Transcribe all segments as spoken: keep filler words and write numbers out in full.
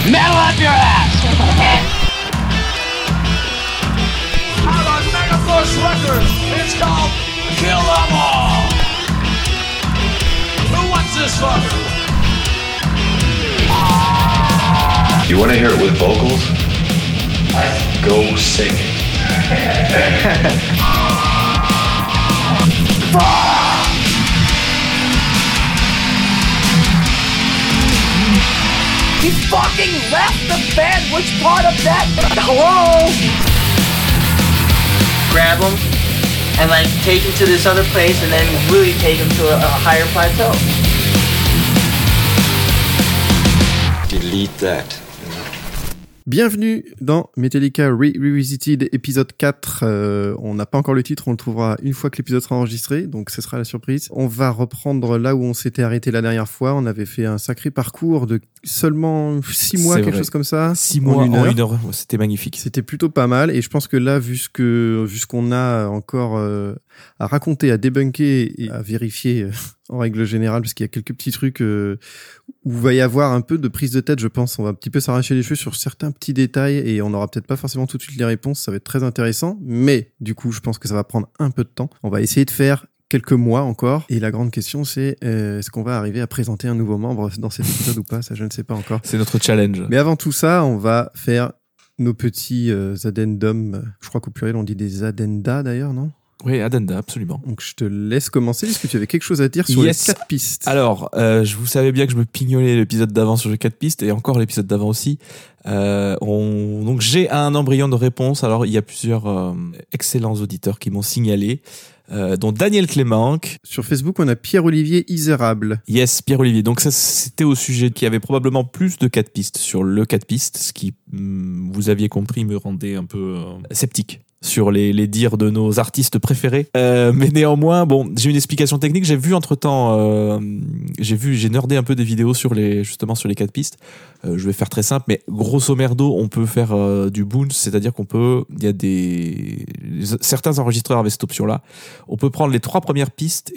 Metal up your ass! Out on Megaforce Records, it's called Kill 'Em All! Who wants this fuck? You want to hear it with vocals? Go sing it. He fucking left the band! Which part of that? Hello? Grab him and like take him to this other place and then really take him to a, a higher plateau. Delete that. Bienvenue dans Metallica Re- Revisited épisode quatre. Euh, on n'a pas encore le titre, on le trouvera une fois que l'épisode sera enregistré, donc ce sera la surprise. On va reprendre là où on s'était arrêté la dernière fois. On avait fait un sacré parcours de seulement six mois, C'est quelque vrai. chose comme ça. Six mois en une en heure. une heure, c'était magnifique. C'était plutôt pas mal, et je pense que là, vu ce que, vu ce qu'on a encore euh, à raconter, à débunker et à vérifier euh, en règle générale, parce qu'il y a quelques petits trucs euh, où il va y avoir un peu de prise de tête, je pense. On va un petit peu s'arracher les cheveux sur certains petits détails, et on n'aura peut-être pas forcément tout de suite les réponses. Ça va être très intéressant, mais du coup, je pense que ça va prendre un peu de temps. On va essayer de faire quelques mois encore, et la grande question c'est euh, est-ce qu'on va arriver à présenter un nouveau membre dans cet épisode ou pas? Ça, je ne sais pas encore. C'est notre challenge. Mais avant tout ça, on va faire nos petits euh, addendums. Je crois qu'au pluriel, on dit des addendas d'ailleurs, non? Oui, addenda, absolument. Donc je te laisse commencer. Est-ce que tu avais quelque chose à dire sur Yes. les quatre pistes? Alors, euh, je vous savais bien que je me pignolais l'épisode d'avant sur les quatre pistes et encore l'épisode d'avant aussi. Euh, on... Donc j'ai un embryon de réponse. Alors il y a plusieurs euh, excellents auditeurs qui m'ont signalé, euh, dont Daniel Clément. Sur Facebook, on a Pierre-Olivier Isérable. Yes, Pierre-Olivier. Donc ça, c'était au sujet qui avait probablement plus de quatre pistes sur le quatre pistes, ce qui, hum, vous aviez compris, me rendait un peu euh, sceptique sur les, les dires de nos artistes préférés. Euh, mais néanmoins, bon, j'ai une explication technique. J'ai vu entre-temps, euh, j'ai vu, j'ai nerdé un peu des vidéos sur les, justement sur les quatre pistes. Euh, je vais faire très simple, mais grosso merdo, on peut faire euh, du bounce, c'est-à-dire qu'on peut, il y a des, certains enregistreurs avaient cette option-là. On peut prendre les trois premières pistes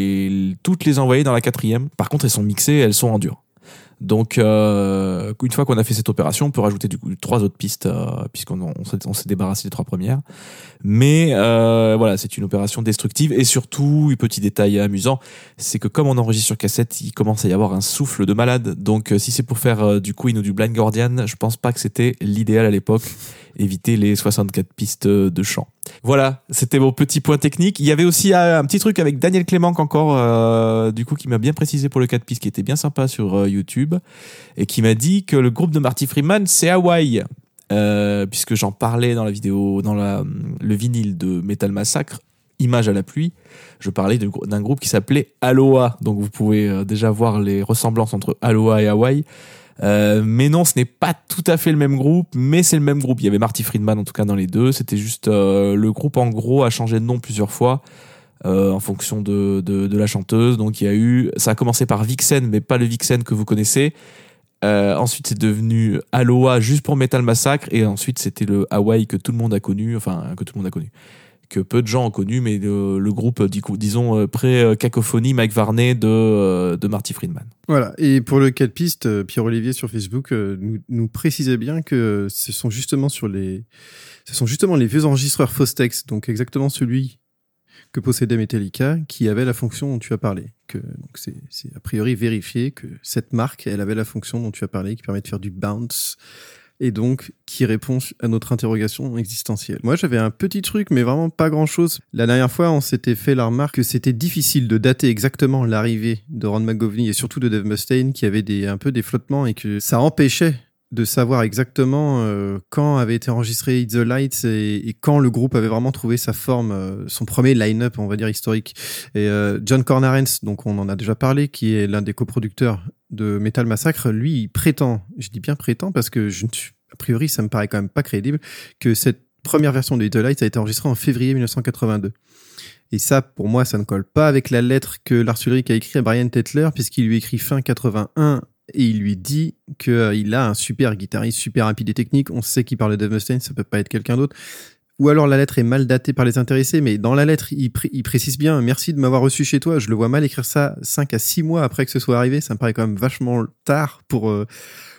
et toutes les envoyer dans la quatrième. Par contre, elles sont mixées, elles sont en dur. Donc, euh, une fois qu'on a fait cette opération, on peut rajouter du coup trois autres pistes, euh, puisqu'on on s'est, on s'est débarrassé des trois premières. Mais euh, voilà, c'est une opération destructive. Et surtout, un petit détail amusant, c'est que comme on enregistre sur cassette, il commence à y avoir un souffle de malade. Donc, euh, si c'est pour faire euh, du Queen ou du Blind Guardian, je pense pas que c'était l'idéal à l'époque. Éviter les soixante-quatre pistes de chant. Voilà, c'était mon petit point technique. Il y avait aussi un petit truc avec Daniel Clément encore, euh, du coup, qui m'a bien précisé pour le quatre pistes, qui était bien sympa sur euh, YouTube, et qui m'a dit que le groupe de Marty Friedman, c'est Hawaii, euh, puisque j'en parlais dans la vidéo, dans la, le vinyle de Metal Massacre, Image à la pluie. Je parlais de, d'un groupe qui s'appelait Aloha, donc vous pouvez euh, déjà voir les ressemblances entre Aloha et Hawaii. Euh, mais non, ce n'est pas tout à fait le même groupe, mais c'est le même groupe. Il y avait Marty Friedman en tout cas dans les deux. C'était juste euh, le groupe en gros a changé de nom plusieurs fois euh, en fonction de, de de la chanteuse. Donc il y a eu, ça a commencé par Vixen, mais pas le Vixen que vous connaissez. Euh, ensuite c'est devenu Aloha juste pour Metal Massacre, et ensuite c'était le Hawaii que tout le monde a connu, enfin que tout le monde a connu, que peu de gens ont connu, mais le, le groupe, disons, pré-cacophonie Mike Varney de, de Marty Friedman. Voilà. Et pour le quatre pistes, Pierre-Olivier sur Facebook euh, nous, nous précisait bien que ce sont justement sur les, ce sont justement les vieux enregistreurs Fostex, donc exactement celui que possédait Metallica, qui avait la fonction dont tu as parlé. Que, donc c'est, c'est a priori vérifié que cette marque, elle avait la fonction dont tu as parlé, qui permet de faire du bounce, et donc qui répond à notre interrogation existentielle. Moi, j'avais un petit truc, mais vraiment pas grand-chose. La dernière fois, on s'était fait la remarque que c'était difficile de dater exactement l'arrivée de Ron McGovney et surtout de Dave Mustaine, qui avait des, un peu des flottements, et que ça empêchait de savoir exactement euh, quand avait été enregistré Hit the Lights et, et quand le groupe avait vraiment trouvé sa forme, euh, son premier line-up, on va dire, historique. Et euh, John Kornarens, donc on en a déjà parlé, qui est l'un des coproducteurs de Metal Massacre, lui, il prétend, je dis bien prétend parce que je ne suis, a priori, ça me paraît quand même pas crédible, que cette première version de Hit the Lights a été enregistrée en février dix-neuf cent quatre-vingt-deux. Et ça, pour moi, ça ne colle pas avec la lettre que Lars Ulrich a écrite à Brian Tetler, puisqu'il lui écrit fin quatre-vingt-un, et il lui dit qu'il euh, a un super guitariste, super rapide et technique. On sait qu'il parle de Dave Mustaine, ça peut pas être quelqu'un d'autre. Ou alors la lettre est mal datée par les intéressés, mais dans la lettre, il, pr- il précise bien « Merci de m'avoir reçu chez toi ». Je le vois mal écrire ça cinq à six mois après que ce soit arrivé. Ça me paraît quand même vachement tard pour... Euh,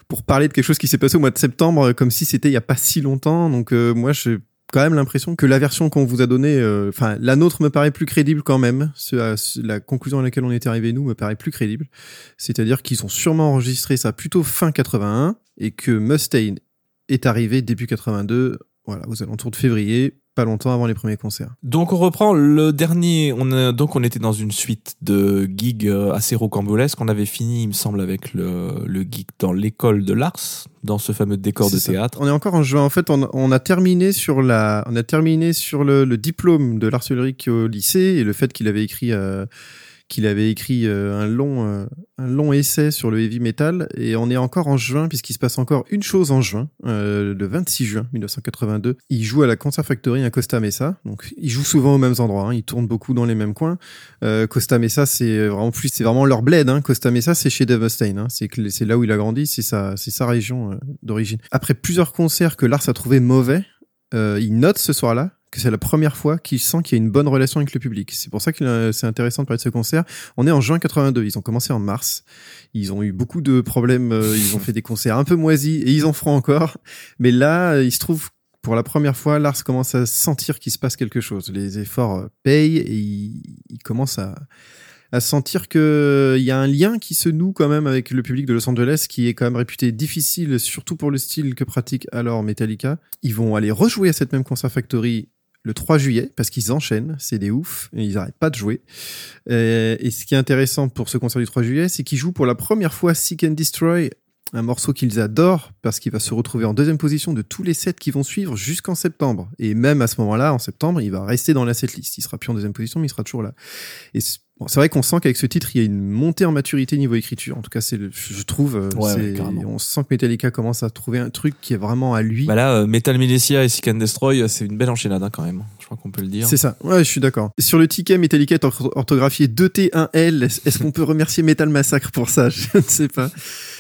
pour parler de quelque chose qui s'est passé au mois de septembre, comme si c'était il y a pas si longtemps. Donc euh, moi, j'ai quand même l'impression que la version qu'on vous a donnée, enfin euh, la nôtre me paraît plus crédible quand même. Ce, ce, la conclusion à laquelle on était arrivé nous me paraît plus crédible. C'est-à-dire qu'ils ont sûrement enregistré ça plutôt fin quatre-vingt-un et que Mustaine est arrivé début quatre-vingt-deux, voilà, aux alentours de février. Pas longtemps avant les premiers concerts. Donc on reprend le dernier, on a, donc on était dans une suite de gigs assez rocambolesques. On avait fini, il me semble, avec le, le gig dans l'école de Lars, dans ce fameux décor C'est de ça. théâtre. On est encore en juin. En fait, on, on a terminé sur la, on a terminé sur le, le diplôme de Lars Ulrich au lycée et le fait qu'il avait écrit, euh, qu'il avait écrit euh, un long, euh, un long essai sur le heavy metal. Et on est encore en juin puisqu'il se passe encore une chose en juin, euh, le vingt-six juin mille neuf cent quatre-vingt-deux. Il joue à la Concert Factory à Costa Mesa. Donc, il joue souvent aux mêmes endroits. Hein. Il tourne beaucoup dans les mêmes coins. Euh, Costa Mesa, c'est vraiment plus, c'est vraiment leur bled. Hein. Costa Mesa, c'est chez Dave Mustaine. Hein. C'est que c'est là où il a grandi. C'est sa, c'est sa région euh, d'origine. Après plusieurs concerts que Lars a trouvé mauvais, euh, il note ce soir-là que c'est la première fois qu'il sent qu'il y a une bonne relation avec le public. C'est pour ça que c'est intéressant de parler de ce concert. On est en juin quatre-vingt-deux, ils ont commencé en mars. Ils ont eu beaucoup de problèmes, ils ont fait des concerts un peu moisis et ils en feront encore. Mais là, il se trouve, pour la première fois, Lars commence à sentir qu'il se passe quelque chose. Les efforts payent et il, il commence à... à sentir que il y a un lien qui se noue quand même avec le public de Los Angeles qui est quand même réputé difficile, surtout pour le style que pratique alors Metallica. Ils vont aller rejouer à cette même Concert Factory le trois juillet, parce qu'ils enchaînent, c'est des oufs, et ils arrêtent pas de jouer. Et, et ce qui est intéressant pour ce concert du trois juillet, c'est qu'ils jouent pour la première fois Seek and Destroy, un morceau qu'ils adorent, parce qu'il va se retrouver en deuxième position de tous les sets qui vont suivre jusqu'en septembre. Et même à ce moment-là, en septembre, il va rester dans la setlist. Il sera plus en deuxième position, mais il sera toujours là. Et c'est, bon, c'est vrai qu'on sent qu'avec ce titre, il y a une montée en maturité niveau écriture. En tout cas, c'est le, je trouve, ouais, c'est, ouais, on sent que Metallica commence à trouver un truc qui est vraiment à lui. Bah là, euh, Metal Militia et Seek and Destroy, c'est une belle enchaînade hein, quand même. Je crois qu'on peut le dire. C'est ça. Ouais, je suis d'accord. Sur le ticket, Metallica est orthographié deux T un L. Est-ce qu'on peut remercier Metal Massacre pour ça? Je ne sais pas.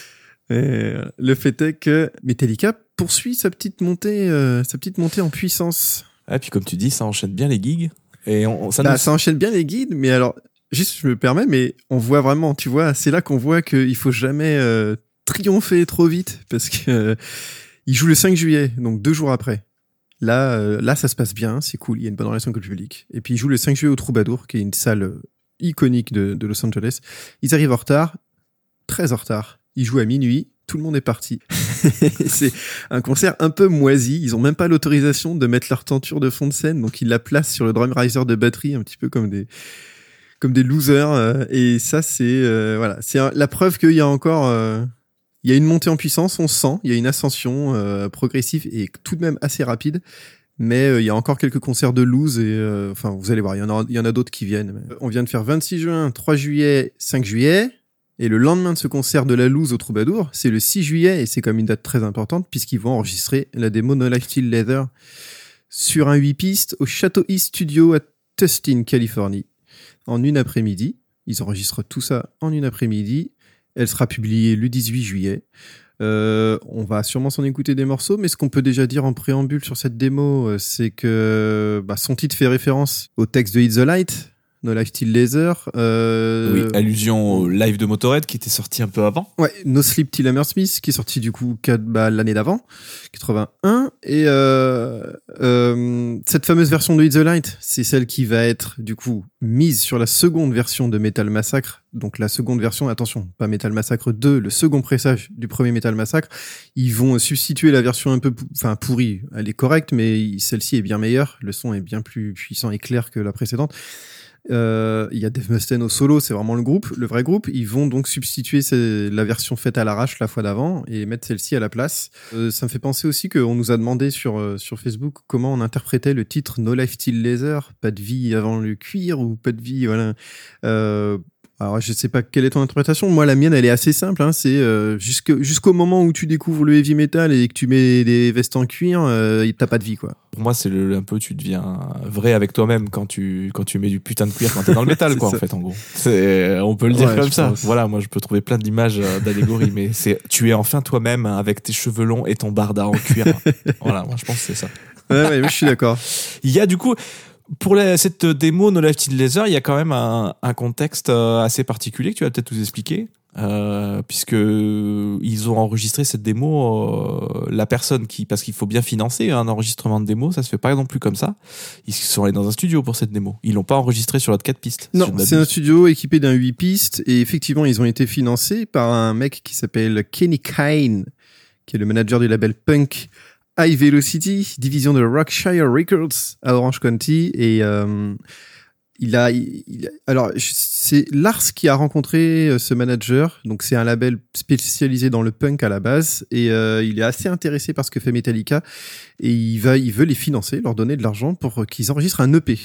Et le fait est que Metallica poursuit sa petite montée, euh, sa petite montée en puissance. Et puis comme tu dis, ça enchaîne bien les gigs. Et on, ça, bah, nous... ça enchaîne bien les guides, mais alors, juste, je me permets, mais on voit vraiment, tu vois, c'est là qu'on voit qu'il faut jamais euh, triompher trop vite, parce que euh, il joue le cinq juillet, donc deux jours après. Là, euh, là, ça se passe bien, c'est cool, il y a une bonne relation avec le public. Et puis il joue le cinq juillet au Troubadour, qui est une salle euh, iconique de, de Los Angeles. Ils arrivent en retard, très en retard. Ils jouent à minuit, tout le monde est parti. C'est un concert un peu moisi. Ils ont même pas l'autorisation de mettre leur tenture de fond de scène, donc ils la placent sur le drum riser de batterie, un petit peu comme des comme des losers. Et ça, c'est euh, voilà, c'est un, la preuve qu'il y a encore, euh, il y a une montée en puissance. On sent, il y a une ascension euh, progressive et tout de même assez rapide. Mais euh, il y a encore quelques concerts de loose et euh, enfin vous allez voir, il y en a, il y en a d'autres qui viennent. Mais on vient de faire vingt-six juin, trois juillet, cinq juillet. Et le lendemain de ce concert de la loose au Troubadour, c'est le six juillet, et c'est comme une date très importante, puisqu'ils vont enregistrer la démo No Life Till Leather sur un huit pistes au Chateau East Studio à Tustin, Californie, en une après-midi. Ils enregistrent tout ça en une après-midi. Elle sera publiée le dix-huit juillet. Euh, on va sûrement s'en écouter des morceaux, mais ce qu'on peut déjà dire en préambule sur cette démo, c'est que bah, son titre fait référence au texte de Hit the Light, No Life Till Leather. Euh... Oui, allusion au live de Motorhead qui était sorti un peu avant. Ouais, No Sleep Till Hammersmith qui est sorti du coup bah, l'année d'avant, quatre-vingt-un. Et euh, euh, cette fameuse version de Hit the Light, c'est celle qui va être du coup mise sur la seconde version de Metal Massacre. Donc la seconde version, attention, pas Metal Massacre deux, le second pressage du premier Metal Massacre. Ils vont substituer la version un peu, enfin pourrie. Elle est correcte, mais celle-ci est bien meilleure. Le son est bien plus puissant et clair que la précédente. Euh, il y a Dave Mustaine au solo, c'est vraiment le groupe, le vrai groupe. Ils vont donc substituer la version faite à l'arrache la fois d'avant et mettre celle-ci à la place. Euh, ça me fait penser aussi qu'on nous a demandé sur euh, sur Facebook comment on interprétait le titre No Life Till Leather, pas de vie avant le cuir ou pas de vie, voilà. Euh, Alors, je sais pas quelle est ton interprétation. Moi, la mienne, elle est assez simple. Hein. C'est euh, jusque, jusqu'au moment où tu découvres le heavy metal et que tu mets des vestes en cuir, euh, t'as pas de vie, quoi. Pour moi, c'est le, un peu, tu deviens vrai avec toi-même quand tu quand tu mets du putain de cuir quand t'es dans le métal, quoi. Ça. En fait, en gros, c'est, on peut le dire ouais, comme ça. Pense. Voilà, moi, je peux trouver plein d'images d'allégories, mais c'est, tu es enfin toi-même avec tes cheveux longs et ton barda en cuir. Voilà, moi, je pense que c'est ça. Ouais, ouais, je suis d'accord. Il y a du coup. Pour la, cette démo No Life Till Leather, il y a quand même un, un contexte assez particulier que tu vas peut-être nous expliquer. Euh, puisque ils ont enregistré cette démo, euh, la personne qui, parce qu'il faut bien financer un enregistrement de démo, ça se fait pas non plus comme ça. Ils sont allés dans un studio pour cette démo. Ils l'ont pas enregistré sur notre quatre pistes. Non, c'est un studio équipé d'un huit pistes et effectivement ils ont été financés par un mec qui s'appelle Kenny Kine, qui est le manager du label punk High Velocity, division de Rockshire Records à Orange County et euh, Il a, il a, alors c'est Lars qui a rencontré ce manager, donc c'est un label spécialisé dans le punk à la base, et euh, il est assez intéressé par ce que fait Metallica, et il va, il veut les financer, leur donner de l'argent pour qu'ils enregistrent un E P.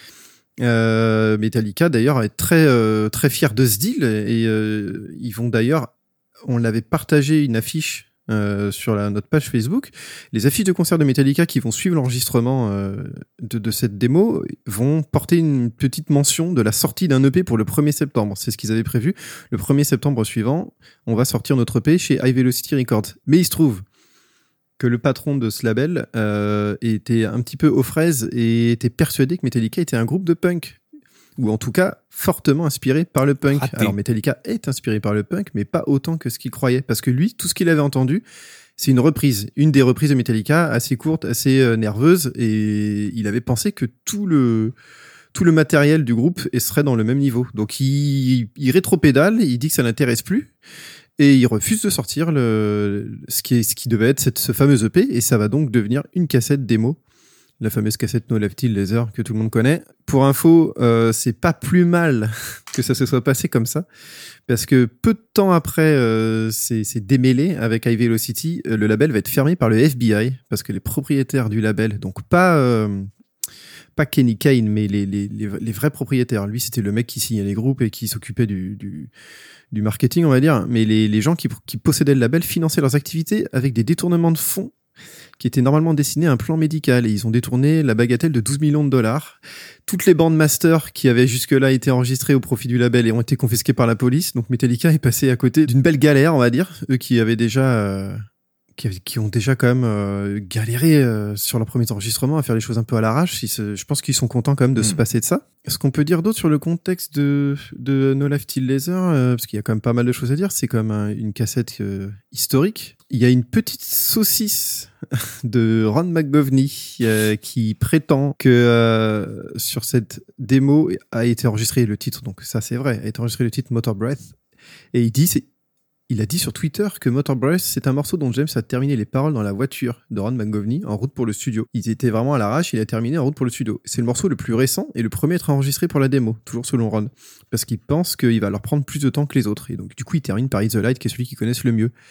Euh, Metallica d'ailleurs est très euh, très fier de ce deal, et euh, ils vont d'ailleurs, on l'avait partagé une affiche. Euh, sur la, notre page Facebook, les affiches de concert de Metallica qui vont suivre l'enregistrement euh, de, de cette démo vont porter une petite mention de la sortie d'un E P pour le premier septembre. C'est ce qu'ils avaient prévu. Le premier septembre suivant, on va sortir notre E P chez High Velocity Records. Mais il se trouve que le patron de ce label euh, était un petit peu aux fraises et était persuadé que Metallica était un groupe de punk. Ou en tout cas fortement inspiré par le punk. Raté. Alors Metallica est inspiré par le punk, mais pas autant que ce qu'il croyait, parce que lui, tout ce qu'il avait entendu, c'est une reprise, une des reprises de Metallica, assez courte, assez euh, nerveuse, et il avait pensé que tout le tout le matériel du groupe serait dans le même niveau. Donc il, il rétropédale, il dit que ça l'intéresse plus, et il refuse de sortir le ce qui est, ce qui devait être cette, ce fameux E P, et ça va donc devenir une cassette démo. La fameuse cassette No Left Till Laser que tout le monde connaît. Pour info, euh, c'est pas plus mal que ça se soit passé comme ça, parce que peu de temps après euh, c'est, c'est démêlé avec High Velocity, euh, le label va être fermé par le F B I, parce que les propriétaires du label, donc pas euh, pas Kenny Kine, mais les, les, les, les vrais propriétaires. Lui, c'était le mec qui signait les groupes et qui s'occupait du, du, du marketing, on va dire. Mais les, les gens qui, qui possédaient le label finançaient leurs activités avec des détournements de fonds qui était normalement destiné à un plan médical, et ils ont détourné la bagatelle de douze millions de dollars. Toutes les bandes master qui avaient jusque-là été enregistrées au profit du label et ont été confisquées par la police, donc Metallica est passé à côté d'une belle galère, on va dire, eux qui avaient déjà... Euh Qui, qui ont déjà quand même euh, galéré euh, sur leur premier enregistrement à faire les choses un peu à l'arrache. Ils se, je pense qu'ils sont contents quand même de mmh. se passer de ça. Ce qu'on peut dire d'autre sur le contexte de, de No Left Till Laser, euh, parce qu'il y a quand même pas mal de choses à dire, c'est quand même un, une cassette euh, historique. Il y a une petite saucisse de Ron McGovney euh, qui prétend que euh, sur cette démo a été enregistré le titre, donc ça c'est vrai, a été enregistré le titre Motor Breath, et il dit c'est Il a dit sur Twitter que Motor Breath, c'est un morceau dont James a terminé les paroles dans la voiture de Ron McGovney en route pour le studio. Ils étaient vraiment à l'arrache, il a terminé en route pour le studio. C'est le morceau le plus récent et le premier à être enregistré pour la démo, toujours selon Ron. Parce qu'il pense qu'il va leur prendre plus de temps que les autres. Et donc, du coup, il termine par It's the Light, qui est celui qu'ils connaissent le mieux.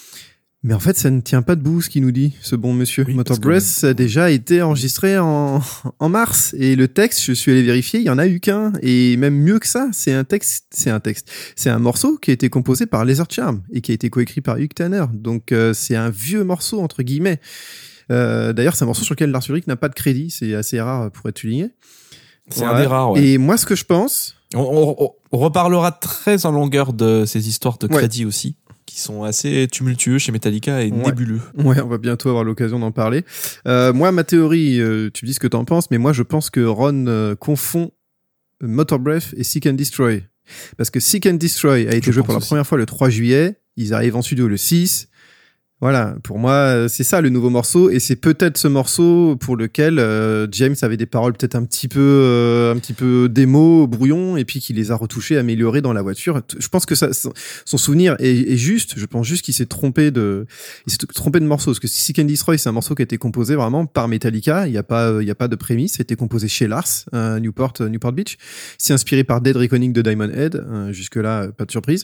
Mais en fait, ça ne tient pas debout, ce qu'il nous dit, ce bon monsieur. Oui, Motor Breath, ça a déjà été enregistré en, en mars. Et le texte, je suis allé vérifier, il y en a eu qu'un. Et même mieux que ça, c'est un texte, c'est un texte. C'est un morceau qui a été composé par Laser Charm et qui a été coécrit par Hugh Tanner. Donc, euh, c'est un vieux morceau, entre guillemets. Euh, d'ailleurs, c'est un morceau sur lequel Lars Ulrich n'a pas de crédit. C'est assez rare pour être souligné. C'est voilà. un des rares, ouais. Et moi, ce que je pense... On, on, on reparlera très en longueur de ces histoires de crédit ouais. aussi, qui sont assez tumultueux chez Metallica et ouais. nébuleux. Ouais, on va bientôt avoir l'occasion d'en parler. Euh, moi, ma théorie, euh, tu me dis ce que t'en penses, mais moi, je pense que Ron euh, confond Motor Breath et Seek and Destroy. Parce que Seek and Destroy a été je joué pour la aussi. première fois le trois juillet, ils arrivent en studio le six. Voilà, pour moi, c'est ça le nouveau morceau, et c'est peut-être ce morceau pour lequel euh, James avait des paroles peut-être un petit peu, euh, un petit peu démo, brouillon, et puis qu'il les a retouchées, améliorées dans la voiture. Je pense que ça, son souvenir est, est juste. Je pense juste qu'il s'est trompé de, il s'est trompé de morceau, parce que Seek and Destroy, c'est un morceau qui a été composé vraiment par Metallica. Il y a pas, il y a pas de prémisse. Ça a été composé chez Lars, euh, Newport, Newport Beach. C'est inspiré par Dead Reckoning de Diamond Head. Euh, jusque là, pas de surprise.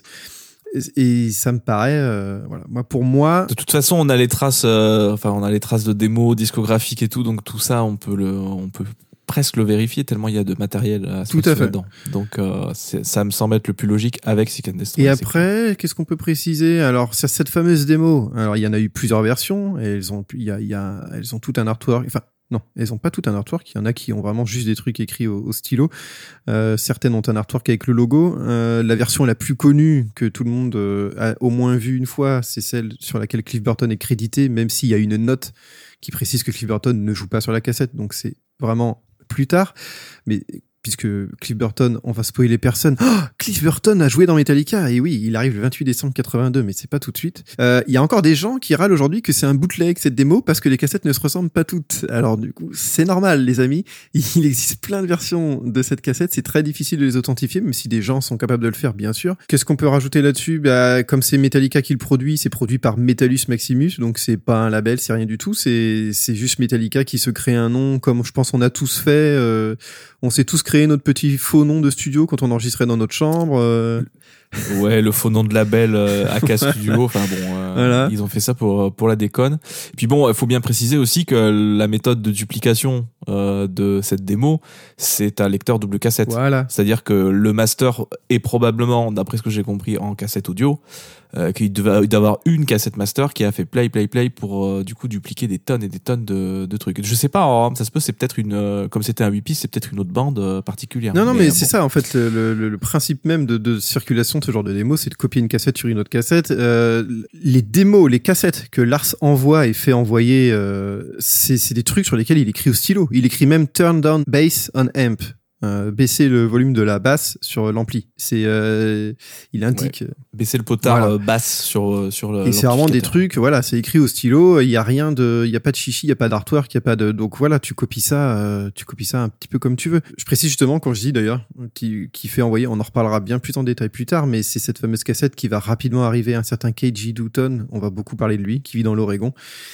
Et ça me paraît, euh, voilà. Moi, pour moi. De toute façon, on a les traces, euh, enfin, on a les traces de démos discographiques et tout, donc tout ça, on peut le, on peut presque le vérifier tellement il y a de matériel à tout à fait dedans. Donc, euh, c'est, ça me semble être le plus logique avec Seek and Destroy. Et après, cool. Qu'est-ce qu'on peut préciser? Alors, c'est cette fameuse démo. Alors, il y en a eu plusieurs versions, et elles ont, il y a, il y a, elles ont tout un artwork. Enfin. Non, elles ont pas tout un artwork. Il y en a qui ont vraiment juste des trucs écrits au, au stylo. Euh, certaines ont un artwork avec le logo. Euh, la version la plus connue que tout le monde euh, a au moins vue une fois, c'est celle sur laquelle Cliff Burton est crédité, même s'il y a une note qui précise que Cliff Burton ne joue pas sur la cassette. Donc c'est vraiment plus tard. Mais puisque Cliff Burton, on va spoiler personne. Oh, Cliff Burton a joué dans Metallica. Et oui, il arrive le vingt-huit décembre quatre-vingt-deux, mais c'est pas tout de suite. Euh, il y a encore des gens qui râlent aujourd'hui que c'est un bootleg, cette démo, parce que les cassettes ne se ressemblent pas toutes. Alors du coup, c'est normal, les amis. Il existe plein de versions de cette cassette. C'est très difficile de les authentifier, même si des gens sont capables de le faire, bien sûr. Qu'est-ce qu'on peut rajouter là-dessus? Bah, comme c'est Metallica qui le produit, c'est produit par Metallus Maximus, donc c'est pas un label, c'est rien du tout. C'est c'est juste Metallica qui se crée un nom, comme je pense on a tous fait. Euh, on s'est tous créé notre petit faux nom de studio quand on enregistrait dans notre chambre. Euh... Ouais, le faux nom de label euh, A K Studio. Enfin bon, euh, voilà. Ils ont fait ça pour pour la déconne. Et puis bon, il faut bien préciser aussi que la méthode de duplication euh, de cette démo, c'est un lecteur double cassette. Voilà. C'est-à-dire que le master est probablement, d'après ce que j'ai compris, en cassette audio. Euh, qu'il devait d'avoir une cassette master qui a fait play play play pour euh, du coup dupliquer des tonnes et des tonnes de, de trucs. Je sais pas, hein, ça se peut, c'est peut-être une euh, comme c'était un huit pistes, c'est peut-être une autre bande euh, particulière. Non non mais, mais bon. C'est ça en fait le, le, le principe même de, de circulation de ce genre de démo, c'est de copier une cassette sur une autre cassette. Euh, les démos, les cassettes que Lars envoie et fait envoyer, euh, c'est c'est des trucs sur lesquels il écrit au stylo. Il écrit même turn down bass on amp. Euh, baisser le volume de la basse sur l'ampli. C'est, euh, il indique. Ouais. Baisser le potard voilà. basse sur sur le. Et c'est vraiment des trucs, voilà, c'est écrit au stylo. Il y a rien de, il y a pas de chichi, il y a pas d'artwork, il y a pas de. Donc voilà, tu copies ça, euh, tu copies ça un petit peu comme tu veux. Je précise justement quand je dis d'ailleurs qui qui fait envoyer, on en reparlera bien plus en détail plus tard, mais c'est cette fameuse cassette qui va rapidement arriver à un certain K J Dutton. On va beaucoup parler de lui, qui vit dans l'Oregon.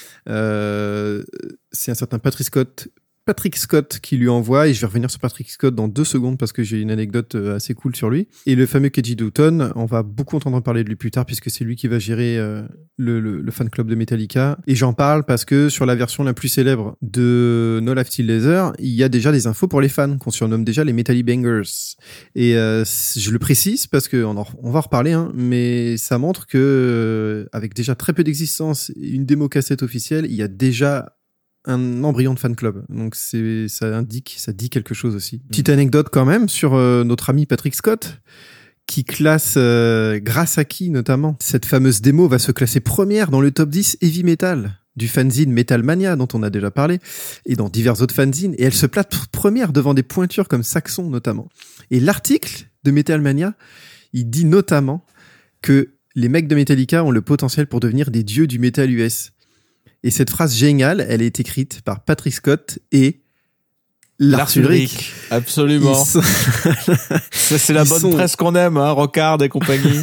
Euh, c'est un certain Patrick Scott. Patrick Scott qui lui envoie, et je vais revenir sur Patrick Scott dans deux secondes parce que j'ai une anecdote assez cool sur lui. Et le fameux K J Dutton, on va beaucoup entendre parler de lui plus tard puisque c'est lui qui va gérer euh, le, le, le fan club de Metallica. Et j'en parle parce que sur la version la plus célèbre de No Life Till Leather, il y a déjà des infos pour les fans qu'on surnomme déjà les Metalli Bangers. Et euh, je le précise parce que on, en, on va en reparler, hein, mais ça montre que euh, avec déjà très peu d'existence, une démo cassette officielle, il y a déjà un embryon de fan club. Donc c'est, ça indique, ça dit quelque chose aussi. Mmh. Petite anecdote quand même sur euh, notre ami Patrick Scott, qui classe, euh, grâce à qui notamment, cette fameuse démo va se classer première dans le top dix heavy metal du fanzine Metal Mania dont on a déjà parlé, et dans divers autres fanzines, et elle se place première devant des pointures comme Saxon notamment. Et l'article de Metal Mania, il dit notamment que les mecs de Metallica ont le potentiel pour devenir des dieux du métal U S. Et cette phrase géniale, elle est écrite par Patrick Scott et Lars Ulrich. Absolument. Sont... ça, c'est la Ils bonne sont... presse qu'on aime, hein, Rockard et compagnie.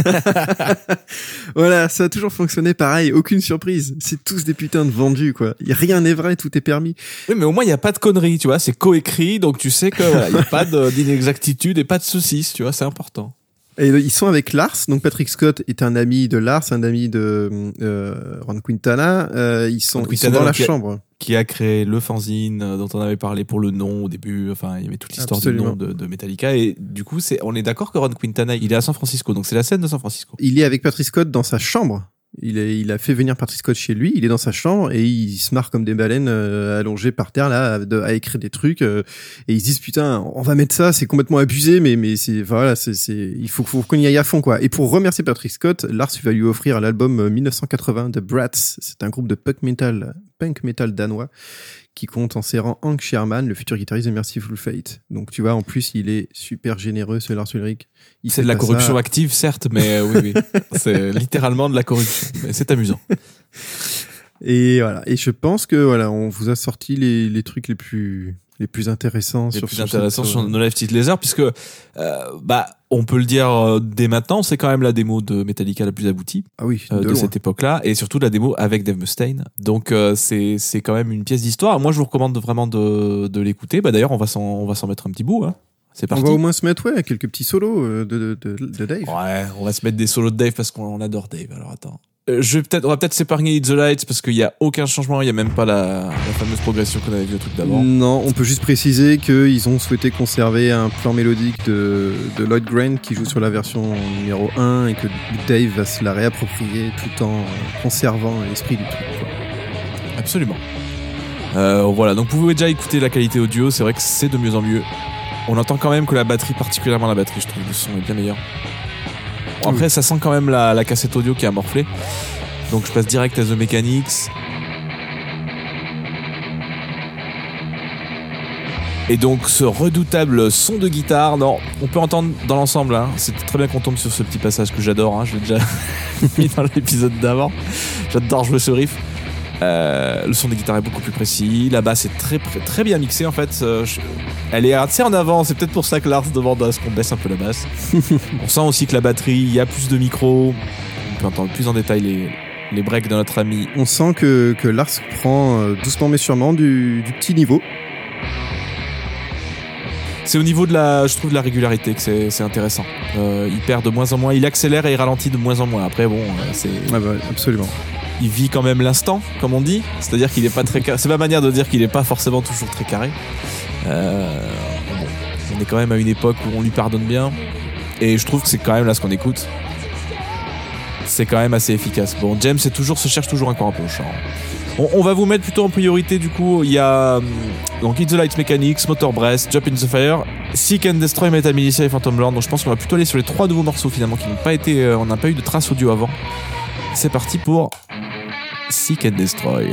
Voilà, ça a toujours fonctionné pareil, aucune surprise. C'est tous des putains de vendus, quoi. Y a rien n'est vrai, tout est permis. Oui, mais au moins, il n'y a pas de conneries, tu vois. C'est coécrit, donc tu sais qu'il voilà, n'y a pas de, d'inexactitude et pas de saucisse, tu vois, c'est important. Et ils sont avec Lars, donc Patrick Scott est un ami de Lars, un ami de euh, Ron Quintana. Euh, ils sont, ils sont dans la qui a, chambre. Qui a créé le fanzine dont on avait parlé pour le nom au début. Enfin, il y avait toute l'histoire Absolument. du nom de, de Metallica. Et du coup, c'est, on est d'accord que Ron Quintana, il est à San Francisco, donc c'est la scène de San Francisco. Il est avec Patrick Scott dans sa chambre. Il, est, il a fait venir Patrick Scott chez lui, il est dans sa chambre et il se marre comme des baleines euh, allongées par terre là, à, de, à écrire des trucs euh, et ils se disent putain, on va mettre ça, c'est complètement abusé, mais mais c'est voilà, c'est c'est il faut, faut qu'on y aille à fond quoi. Et pour remercier Patrick Scott, Lars va lui offrir l'album dix-neuf cent quatre-vingts de Brats. C'est un groupe de punk metal, punk metal danois qui compte en ses rangs Hank Sherman, le futur guitariste de Merciful Fate. Donc tu vois, en plus il est super généreux ce Lars Ulrich. Il c'est de la corruption ça. active, certes, mais euh, oui, oui. C'est littéralement de la corruption. Mais c'est amusant. Et voilà. Et je pense que voilà, on vous a sorti les, les trucs les plus les plus intéressants les sur plus sur intéressants cette, sur No Life Till Leather, puisque euh, bah on peut le dire euh, dès maintenant, c'est quand même la démo de Metallica la plus aboutie. Ah oui, euh, de, de cette époque-là, et surtout la démo avec Dave Mustaine. Donc euh, c'est c'est quand même une pièce d'histoire. Moi, je vous recommande vraiment de de l'écouter. Bah d'ailleurs, on va s'en on va s'en mettre un petit bout. Hein. C'est parti. On va au moins se mettre ouais quelques petits solos de de de, de Dave. Ouais, on va se mettre des solos de Dave parce qu'on adore Dave. Alors attends. Euh, je vais peut-être, on va peut-être s'épargner It's the Lights parce qu'il y a aucun changement, il y a même pas la, la fameuse progression qu'on avait vu au truc d'avant. Non, on peut juste préciser qu'ils ont souhaité conserver un plan mélodique de, de Lloyd Grant qui joue sur la version numéro un et que Dave va se la réapproprier tout en conservant l'esprit du truc, quoi. Absolument. Euh, voilà, donc vous pouvez déjà écouter la qualité audio, c'est vrai que c'est de mieux en mieux. On entend quand même que la batterie, particulièrement la batterie, je trouve le son est bien meilleur. Bon, après, oui. Ça sent quand même la, la cassette audio qui a morflé. Donc je passe direct à The Mechanics. Et donc ce redoutable son de guitare, non, on peut entendre dans l'ensemble, hein, c'est très bien qu'on tombe sur ce petit passage que j'adore, hein, je l'ai déjà mis dans l'épisode d'avant, j'adore jouer ce riff. Euh, le son des guitares est beaucoup plus précis, la basse est très, très bien mixée en fait, euh, je, elle est assez en avant, c'est peut-être pour ça que Lars demande à ce qu'on baisse un peu la basse. On sent aussi que la batterie, il y a plus de micros, on peut entendre plus en détail les, les breaks de notre ami. On sent que, que Lars prend euh, doucement mais sûrement du, du petit niveau. C'est au niveau de la, je trouve, de la régularité que c'est, c'est intéressant. Euh, il perd de moins en moins, il accélère et il ralentit de moins en moins. Après, bon, euh, c'est. Ah bah, absolument. Il vit quand même l'instant, comme on dit. C'est-à-dire qu'il est pas très carré. C'est ma manière de dire qu'il est pas forcément toujours très carré. Euh, bon, on est quand même à une époque où on lui pardonne bien. Et je trouve que c'est quand même là ce qu'on écoute. C'est quand même assez efficace. Bon, James c'est toujours, se cherche toujours un coin en poche. Hein. On, on va vous mettre plutôt en priorité du coup. Il y a donc It's the Light Mechanics, Motor Breath, Jump in the Fire, Seek and Destroy, Metal Militia et Phantom Lord. Donc je pense qu'on va plutôt aller sur les trois nouveaux morceaux finalement qui n'ont pas été, euh, on n'a pas eu de traces audio avant. C'est parti pour Seek and Destroy.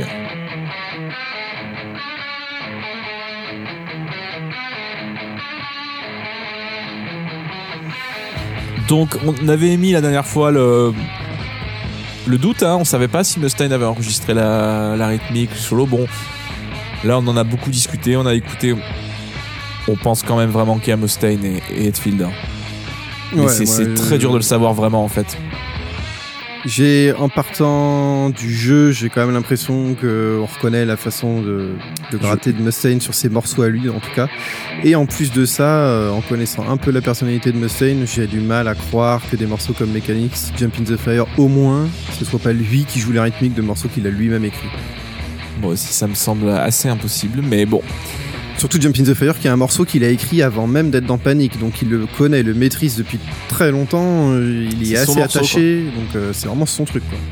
Donc on avait émis la dernière fois le le doute, hein, on savait pas si Mustaine avait enregistré la, la rythmique solo. Bon, là on en a beaucoup discuté, on a écouté. On pense quand même vraiment qu'il y a Mustaine et, et Hetfield. Mais Ouais, c'est, moi, c'est très euh, dur de le savoir vraiment en fait. J'ai, en partant du jeu, j'ai quand même l'impression qu'on reconnaît la façon de, de gratter de Mustaine sur ses morceaux à lui, en tout cas. Et en plus de ça, euh, en connaissant un peu la personnalité de Mustaine, j'ai du mal à croire que des morceaux comme Mechanics, Jump in the Fire, au moins, ce soit pas lui qui joue les rythmiques de morceaux qu'il a lui-même écrits. Moi aussi, ça me semble assez impossible, mais bon. Surtout Jump in the Fire, qui est un morceau qu'il a écrit avant même d'être dans Panic, donc il le connaît, il le maîtrise depuis très longtemps, euh, il y est, C'est son assez morceau, attaché, donc euh, c'est vraiment son truc, quoi.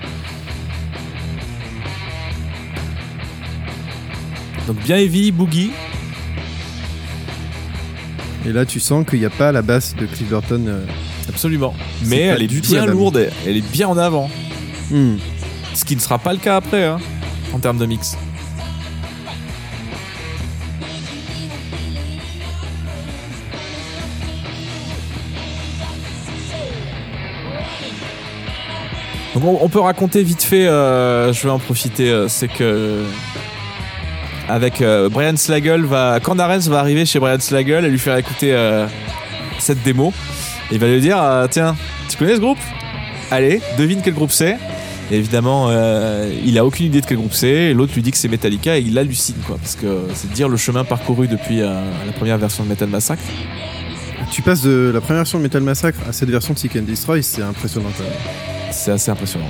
Donc bien heavy, boogie. Et là, tu sens qu'il n'y a pas la basse de Cliff Burton. euh, Absolument. C'est Mais pas elle est du tout bien la même. lourde, elle est bien en avant. hmm. Ce qui ne sera pas le cas après, hein, en termes de mix. Donc on, on peut raconter vite fait, euh, je vais en profiter, euh, c'est que avec euh, Brian Slagle, va, quand Arens va arriver chez Brian Slagle et lui faire écouter euh, cette démo, il va lui dire euh, tiens, tu connais ce groupe ? Allez, devine quel groupe c'est. Et évidemment, euh, il a aucune idée de quel groupe c'est. Et l'autre lui dit que c'est Metallica et il hallucine, quoi, parce que c'est dire le chemin parcouru depuis euh, la première version de Metal Massacre. Tu passes de la première version de Metal Massacre à cette version de Seek and Destroy, c'est impressionnant quand même. C'est assez impressionnant.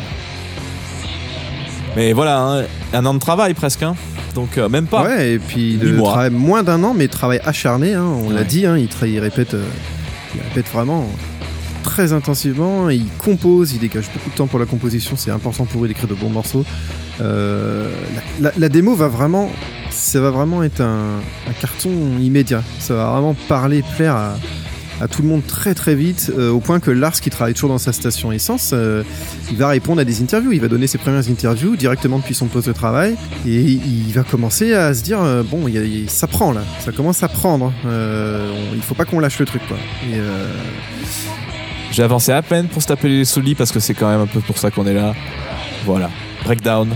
Mais voilà, hein, un an de travail presque, hein. Donc euh, même pas. Ouais, et puis de Huit mois. travail, moins d'un an, mais travail acharné, hein, on Ouais. l'a dit, hein, il, tra- il répète, euh, il répète vraiment très intensivement, il compose, il dégage beaucoup de temps pour la composition, c'est important pour lui d'écrire de bons morceaux. Euh, la, la- la démo va vraiment, ça va vraiment être un, un carton immédiat, ça va vraiment parler, plaire à, à tout le monde très très vite, euh, au point que Lars, qui travaille toujours dans sa station essence, euh, il va répondre à des interviews, il va donner ses premières interviews directement depuis son poste de travail, et il va commencer à se dire euh, bon, il y a- il- ça prend là, ça commence à prendre, euh, on- il faut pas qu'on lâche le truc, quoi. Et, euh, J'ai avancé à peine pour se taper les solis parce que c'est quand même un peu pour ça qu'on est là. Voilà. Breakdown.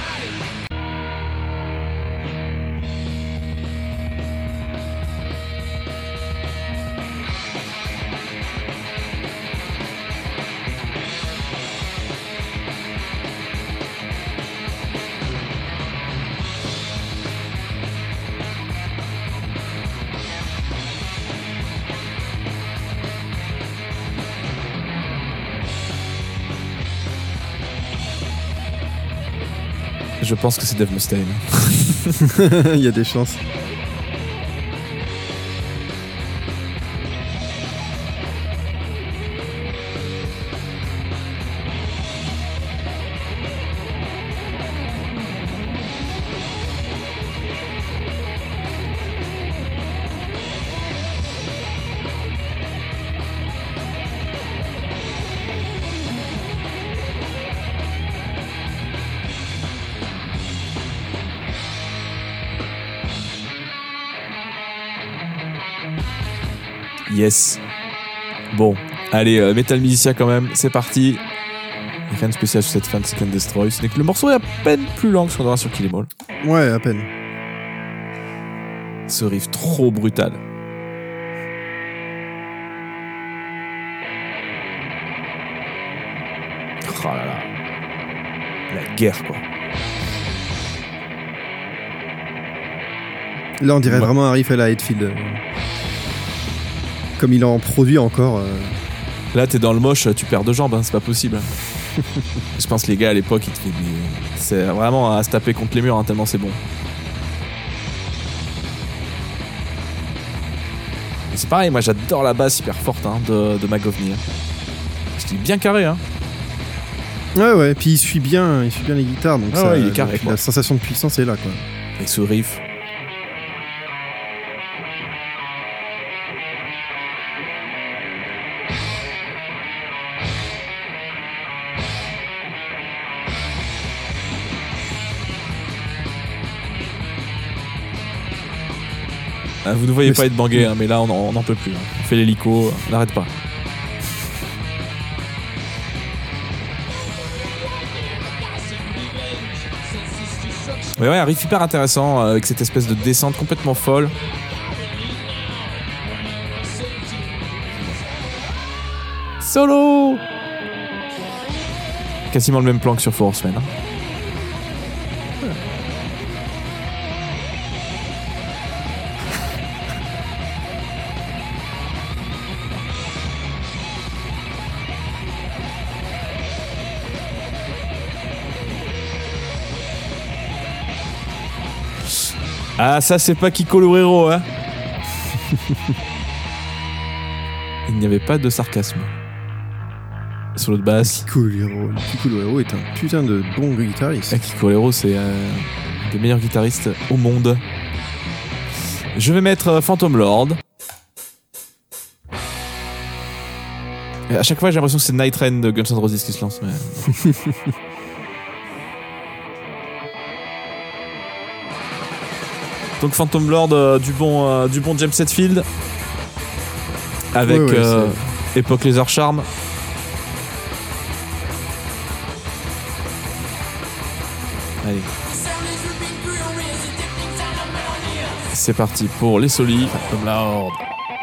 Je pense que c'est Dave Mustaine. il y a des chances. Yes. Bon, allez, euh, Metal Militia quand même, c'est parti. Rien de spécial sur cette fin de Seek and Destroy. Ce n'est que le morceau est à peine plus long que ce qu'on aura sur Kill Em All. Ouais, à peine. Ce riff trop brutal. Oh là là. La guerre, quoi. Là, on dirait Ouais. vraiment un riff à la Hetfield. euh, Comme il en produit encore. euh, Là, t'es dans le moche, tu perds deux jambes, hein, c'est pas possible. Je pense que les gars à l'époque, ils te disaient, c'est vraiment à se taper contre les murs, hein, tellement c'est bon. Et c'est pareil, moi j'adore la basse hyper forte hein, de, de McGovney. Je dis bien carré, hein. Ouais, ouais. Puis il suit bien, il suit bien les guitares. Donc Ah ça, ouais, il est carré, donc quoi. la sensation de puissance est là, quoi. Et ce riff. Ah, vous ne voyez Mais pas Mm. être bangué, hein, mais là on n'en peut plus. Hein. On fait l'hélico, on n'arrête pas. Ouais, ouais, un riff hyper intéressant euh, avec cette espèce de descente complètement folle. Solo! Quasiment le même plan que sur Four Horsemen. Hein. Ah, ça, c'est pas Kiko Loureiro, hein. Il n'y avait pas de sarcasme. Solo de basse. Kiko Loureiro. Kiko Loureiro est un putain de bon guitariste. Ah, Kiko Loureiro, c'est euh, un des meilleurs guitaristes au monde. Je vais mettre euh, Phantom Lord. Et à chaque fois, j'ai l'impression que c'est Night Rain de Guns N' Roses qui se lance. Mais... Donc Phantom Lord euh, du bon euh, du bon James Hetfield avec Ouais, ouais, euh, époque Laser Charm. Allez. C'est parti pour les solis. Phantom Lord.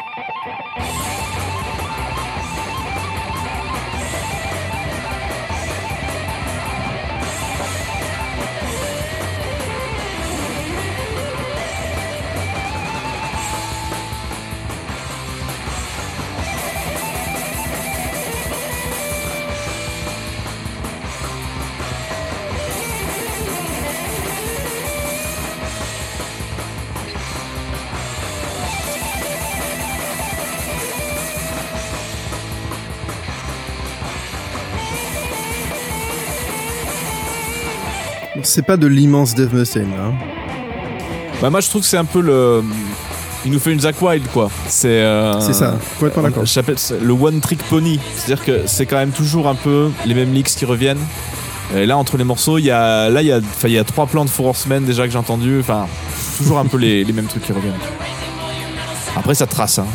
C'est pas de l'immense Dave Mustaine, là. hein. Bah moi je trouve que c'est un peu le il nous fait une Zakk Wylde quoi. C'est euh, C'est ça, complètement d'accord. J'appelle ça le one trick pony, c'est-à-dire que c'est quand même toujours un peu les mêmes licks qui reviennent. Et là entre les morceaux, il y a là il y a enfin il y a trois plans de Four Horsemen déjà que j'ai entendu, enfin toujours un peu les, les mêmes trucs qui reviennent. Après ça trace hein.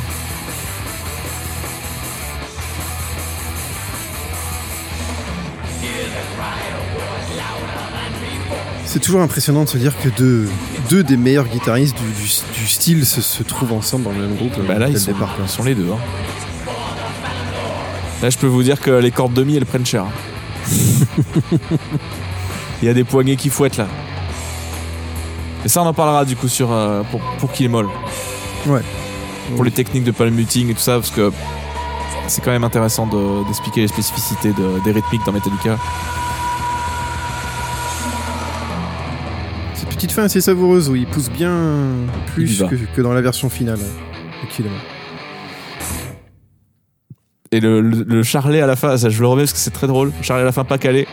C'est toujours impressionnant de se dire que deux, deux des meilleurs guitaristes du, du, du style se, se trouvent ensemble dans le même groupe. Bah là dès ils le sont, départ, quoi. ils sont les deux hein. Là je peux vous dire que les cordes demi elles prennent cher. hein. Il y a des poignées qui fouettent là. Et ça on en parlera du coup sur euh, pour, pour Kill Em All. Ouais. Pour les techniques de palm muting et tout ça, parce que c'est quand même intéressant de, d'expliquer les spécificités de, des rythmiques dans Metallica. Cette petite fin assez savoureuse où il pousse bien Il plus y va. que, que dans la version finale. de Kill Em All. Et le, le, le charlet à la fin, ça je le remets parce que c'est très drôle. Le charlet à la fin pas calé.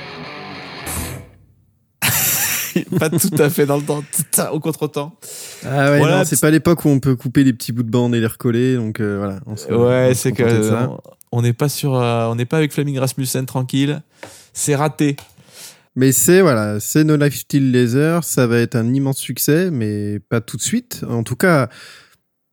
Pas tout à fait dans le temps, tout à- au contre-temps. Ah ouais, Voilà, non, c'est petit- pas l'époque où on peut couper les petits bouts de bande et les recoller, donc euh, voilà. on se- on Ouais, se c'est que contentait de ça. on- on n'est pas sur, euh, on n'est pas avec Flaming Rasmussen tranquille. C'est raté. Mais c'est voilà, c'est No Life Till Laser, ça va être un immense succès, mais pas tout de suite. En tout cas,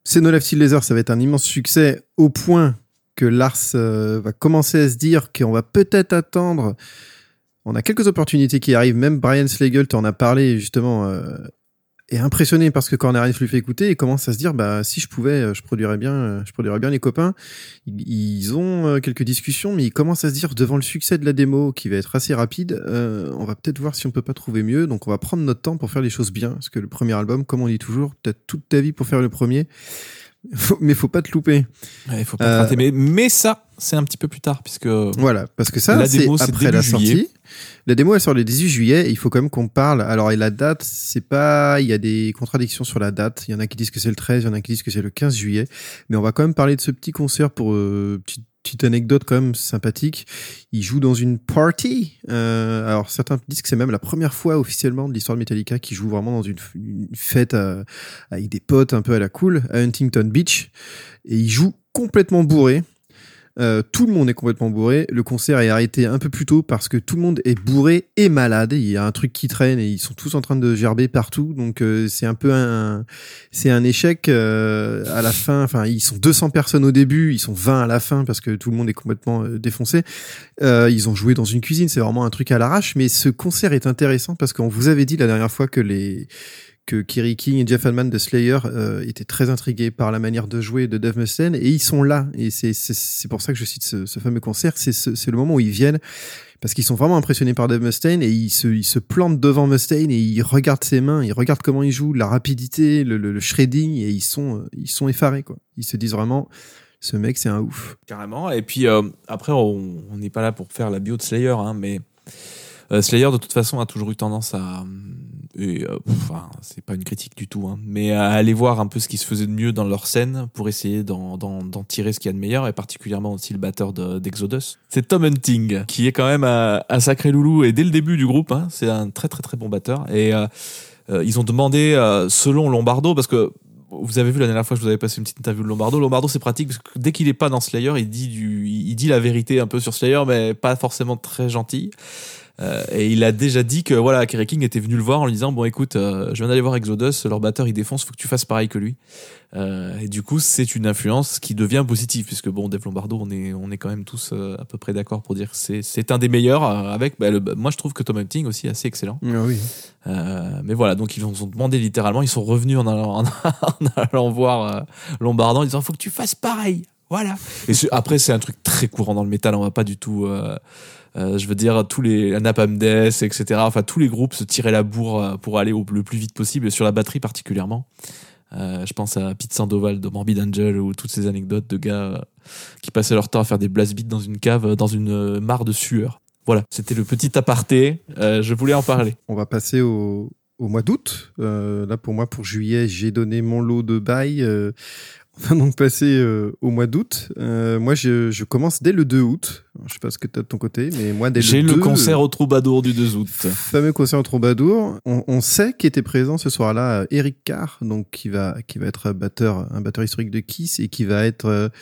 c'est No Life Till Leather, ça va être un immense succès au point que Lars euh, va commencer à se dire qu'on va peut-être attendre. On a quelques opportunités qui arrivent. Même Brian Slagel t'en a parlé justement, euh, est impressionné parce que Cornelius lui fait écouter et commence à se dire bah si je pouvais, je produirais bien, je produirais bien les copains. Ils, ils ont euh, quelques discussions, mais ils commencent à se dire devant le succès de la démo qui va être assez rapide, euh, on va peut-être voir si on peut pas trouver mieux. Donc on va prendre notre temps pour faire les choses bien, parce que le premier album, comme on dit toujours, peut-être toute ta vie pour faire le premier. Faut, mais faut pas te louper. Ouais, faut pas te rater. Mais, mais ça, c'est un petit peu plus tard, puisque. Voilà, parce que ça, la c'est démo, après c'est la juillet. sortie. La démo, elle sort le dix-huit juillet, et il faut quand même qu'on parle. Alors, et la date, c'est pas, il y a des contradictions sur la date. Il y en a qui disent que c'est le treize, il y en a qui disent que c'est le quinze juillet. Mais on va quand même parler de ce petit concert pour, euh, petite, petite anecdote quand même sympathique. Il joue dans une party. Euh, alors, certains disent que c'est même la première fois officiellement de l'histoire de Metallica qui joue vraiment dans une, une fête à, avec des potes un peu à la cool, à Huntington Beach. Et il joue complètement bourré. Euh, tout le monde est complètement bourré. Le concert est arrêté un peu plus tôt parce que tout le monde est bourré et malade. Il y a un truc qui traîne et ils sont tous en train de gerber partout. Donc euh, c'est un peu un, c'est un échec euh, à la fin. Enfin, ils sont deux cents personnes au début, ils sont vingt à la fin parce que tout le monde est complètement euh, défoncé. Euh, ils ont joué dans une cuisine. C'est vraiment un truc à l'arrache. Mais ce concert est intéressant parce qu'on vous avait dit la dernière fois que les que Kerry King et Jeff Allman de Slayer euh, étaient très intrigués par la manière de jouer de Dave Mustaine, et ils sont là, et c'est c'est, c'est pour ça que je cite ce, ce fameux concert. C'est, ce, c'est le moment où ils viennent, parce qu'ils sont vraiment impressionnés par Dave Mustaine, et ils se, ils se plantent devant Mustaine, et ils regardent ses mains, ils regardent comment il joue, la rapidité, le, le, le shredding, et ils sont, ils sont effarés, quoi. Ils se disent vraiment, ce mec, c'est un ouf. Carrément. Et puis, euh, après, on n'est pas là pour faire la bio de Slayer, hein, mais euh, Slayer, de toute façon, a toujours eu tendance à... Et, euh, enfin, c'est pas une critique du tout, hein, mais à aller voir un peu ce qui se faisait de mieux dans leur scène pour essayer d'en, d'en, d'en tirer ce qu'il y a de meilleur, et particulièrement aussi le batteur de, d'Exodus. C'est Tom Hunting, qui est quand même un, un sacré loulou, et dès le début du groupe, hein, c'est un très très très bon batteur. Et euh, euh, ils ont demandé, euh, selon Lombardo, parce que vous avez vu la dernière fois que je vous avais passé une petite interview de Lombardo. Lombardo, c'est pratique parce que dès qu'il est pas dans Slayer, il dit du, il dit la vérité un peu sur Slayer, mais pas forcément très gentil. Euh, et il a déjà dit que voilà, Kerry King était venu le voir en lui disant bon écoute, euh, je viens d'aller voir Exodus, leur batteur il défonce, faut que tu fasses pareil que lui. Euh, et du coup c'est une influence qui devient positive, puisque bon, Dave Lombardo, on est on est quand même tous euh, à peu près d'accord pour dire que c'est c'est un des meilleurs. Euh, avec bah, le, moi je trouve que Tom Hunting aussi est assez excellent. Ah oui. Euh, mais voilà, donc ils ont demandé littéralement, ils sont revenus en allant, en, en allant voir euh, Lombardo en disant faut que tu fasses pareil. Voilà. Et c'est, après c'est un truc très courant dans le métal, on va pas du tout euh, Euh, je veux dire, tous les Napalm Death, et cetera. Enfin, tous les groupes se tiraient la bourre pour aller au, le plus vite possible, et sur la batterie particulièrement. Euh, je pense à Pete Sandoval de Morbid Angel, ou toutes ces anecdotes de gars euh, qui passaient leur temps à faire des blast beats dans une cave, dans une euh, mare de sueur. Voilà, c'était le petit aparté. Euh, je voulais en parler. On va passer au, au mois d'août. Euh, là, pour moi, pour juillet, j'ai donné mon lot de bail. Euh, on va donc passer euh, au mois d'août. Euh, moi, je, je commence dès le deux août. Alors, je sais pas ce que tu as de ton côté, mais moi, dès j'ai le le deux... concert au Troubadour du deux août. Fameux concert au Troubadour. On, on sait qu'était présent ce soir-là Eric Carr, donc qui va, qui va être batteur, un batteur historique de Kiss, et qui va être... Euh,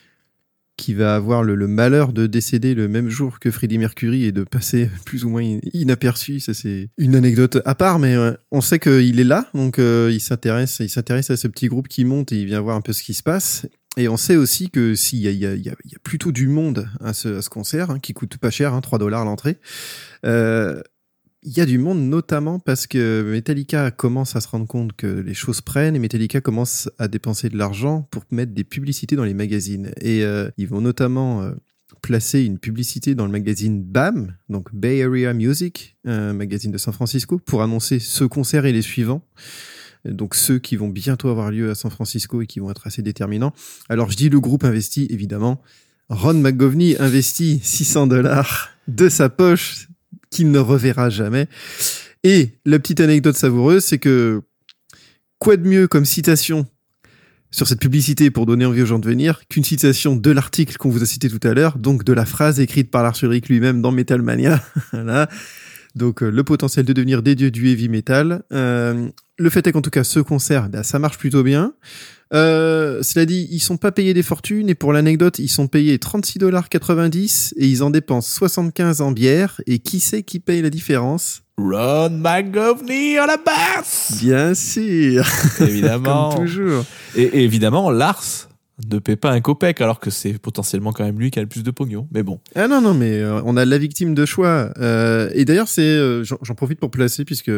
qui va avoir le, le malheur de décéder le même jour que Freddie Mercury et de passer plus ou moins inaperçu. Ça, c'est une anecdote à part, mais euh, on sait qu'il est là, donc euh, il s'intéresse, il s'intéresse à ce petit groupe qui monte et il vient voir un peu ce qui se passe. Et on sait aussi que s'il y a, il y a, il y a, il y a plutôt du monde à ce, à ce concert, hein, qui coûte pas cher, hein, trois dollars l'entrée. Euh, Il y a du monde, notamment parce que Metallica commence à se rendre compte que les choses prennent, et Metallica commence à dépenser de l'argent pour mettre des publicités dans les magazines. Et euh, ils vont notamment euh, placer une publicité dans le magazine B A M, donc Bay Area Music, un magazine de San Francisco, pour annoncer ce concert et les suivants. Donc ceux qui vont bientôt avoir lieu à San Francisco et qui vont être assez déterminants. Alors je dis le groupe investit, évidemment. Ron McGovney investit six cents dollars de sa poche, qu'il ne reverra jamais. Et la petite anecdote savoureuse, c'est que quoi de mieux comme citation sur cette publicité pour donner envie aux gens de venir qu'une citation de l'article qu'on vous a cité tout à l'heure, donc de la phrase écrite par Lars Ulrich lui-même dans Metal Mania. Voilà. Donc euh, le potentiel de devenir des dieux du heavy metal. Euh, le fait est qu'en tout cas ce concert, bah, ça marche plutôt bien. Euh, cela dit, ils sont pas payés des fortunes, et pour l'anecdote, ils sont payés trente-six dollars quatre-vingt-dix et ils en dépensent soixante-quinze en bière, et qui sait qui paye la différence? Ron McGovney à la basse. Bien sûr. Évidemment. Comme toujours. Et, et évidemment, Lars ne paie pas un copec, alors que c'est potentiellement quand même lui qui a le plus de pognon. Mais bon. Ah non, non, mais euh, on a la victime de choix. Euh, et d'ailleurs, c'est, euh, j'en, j'en profite pour placer, puisque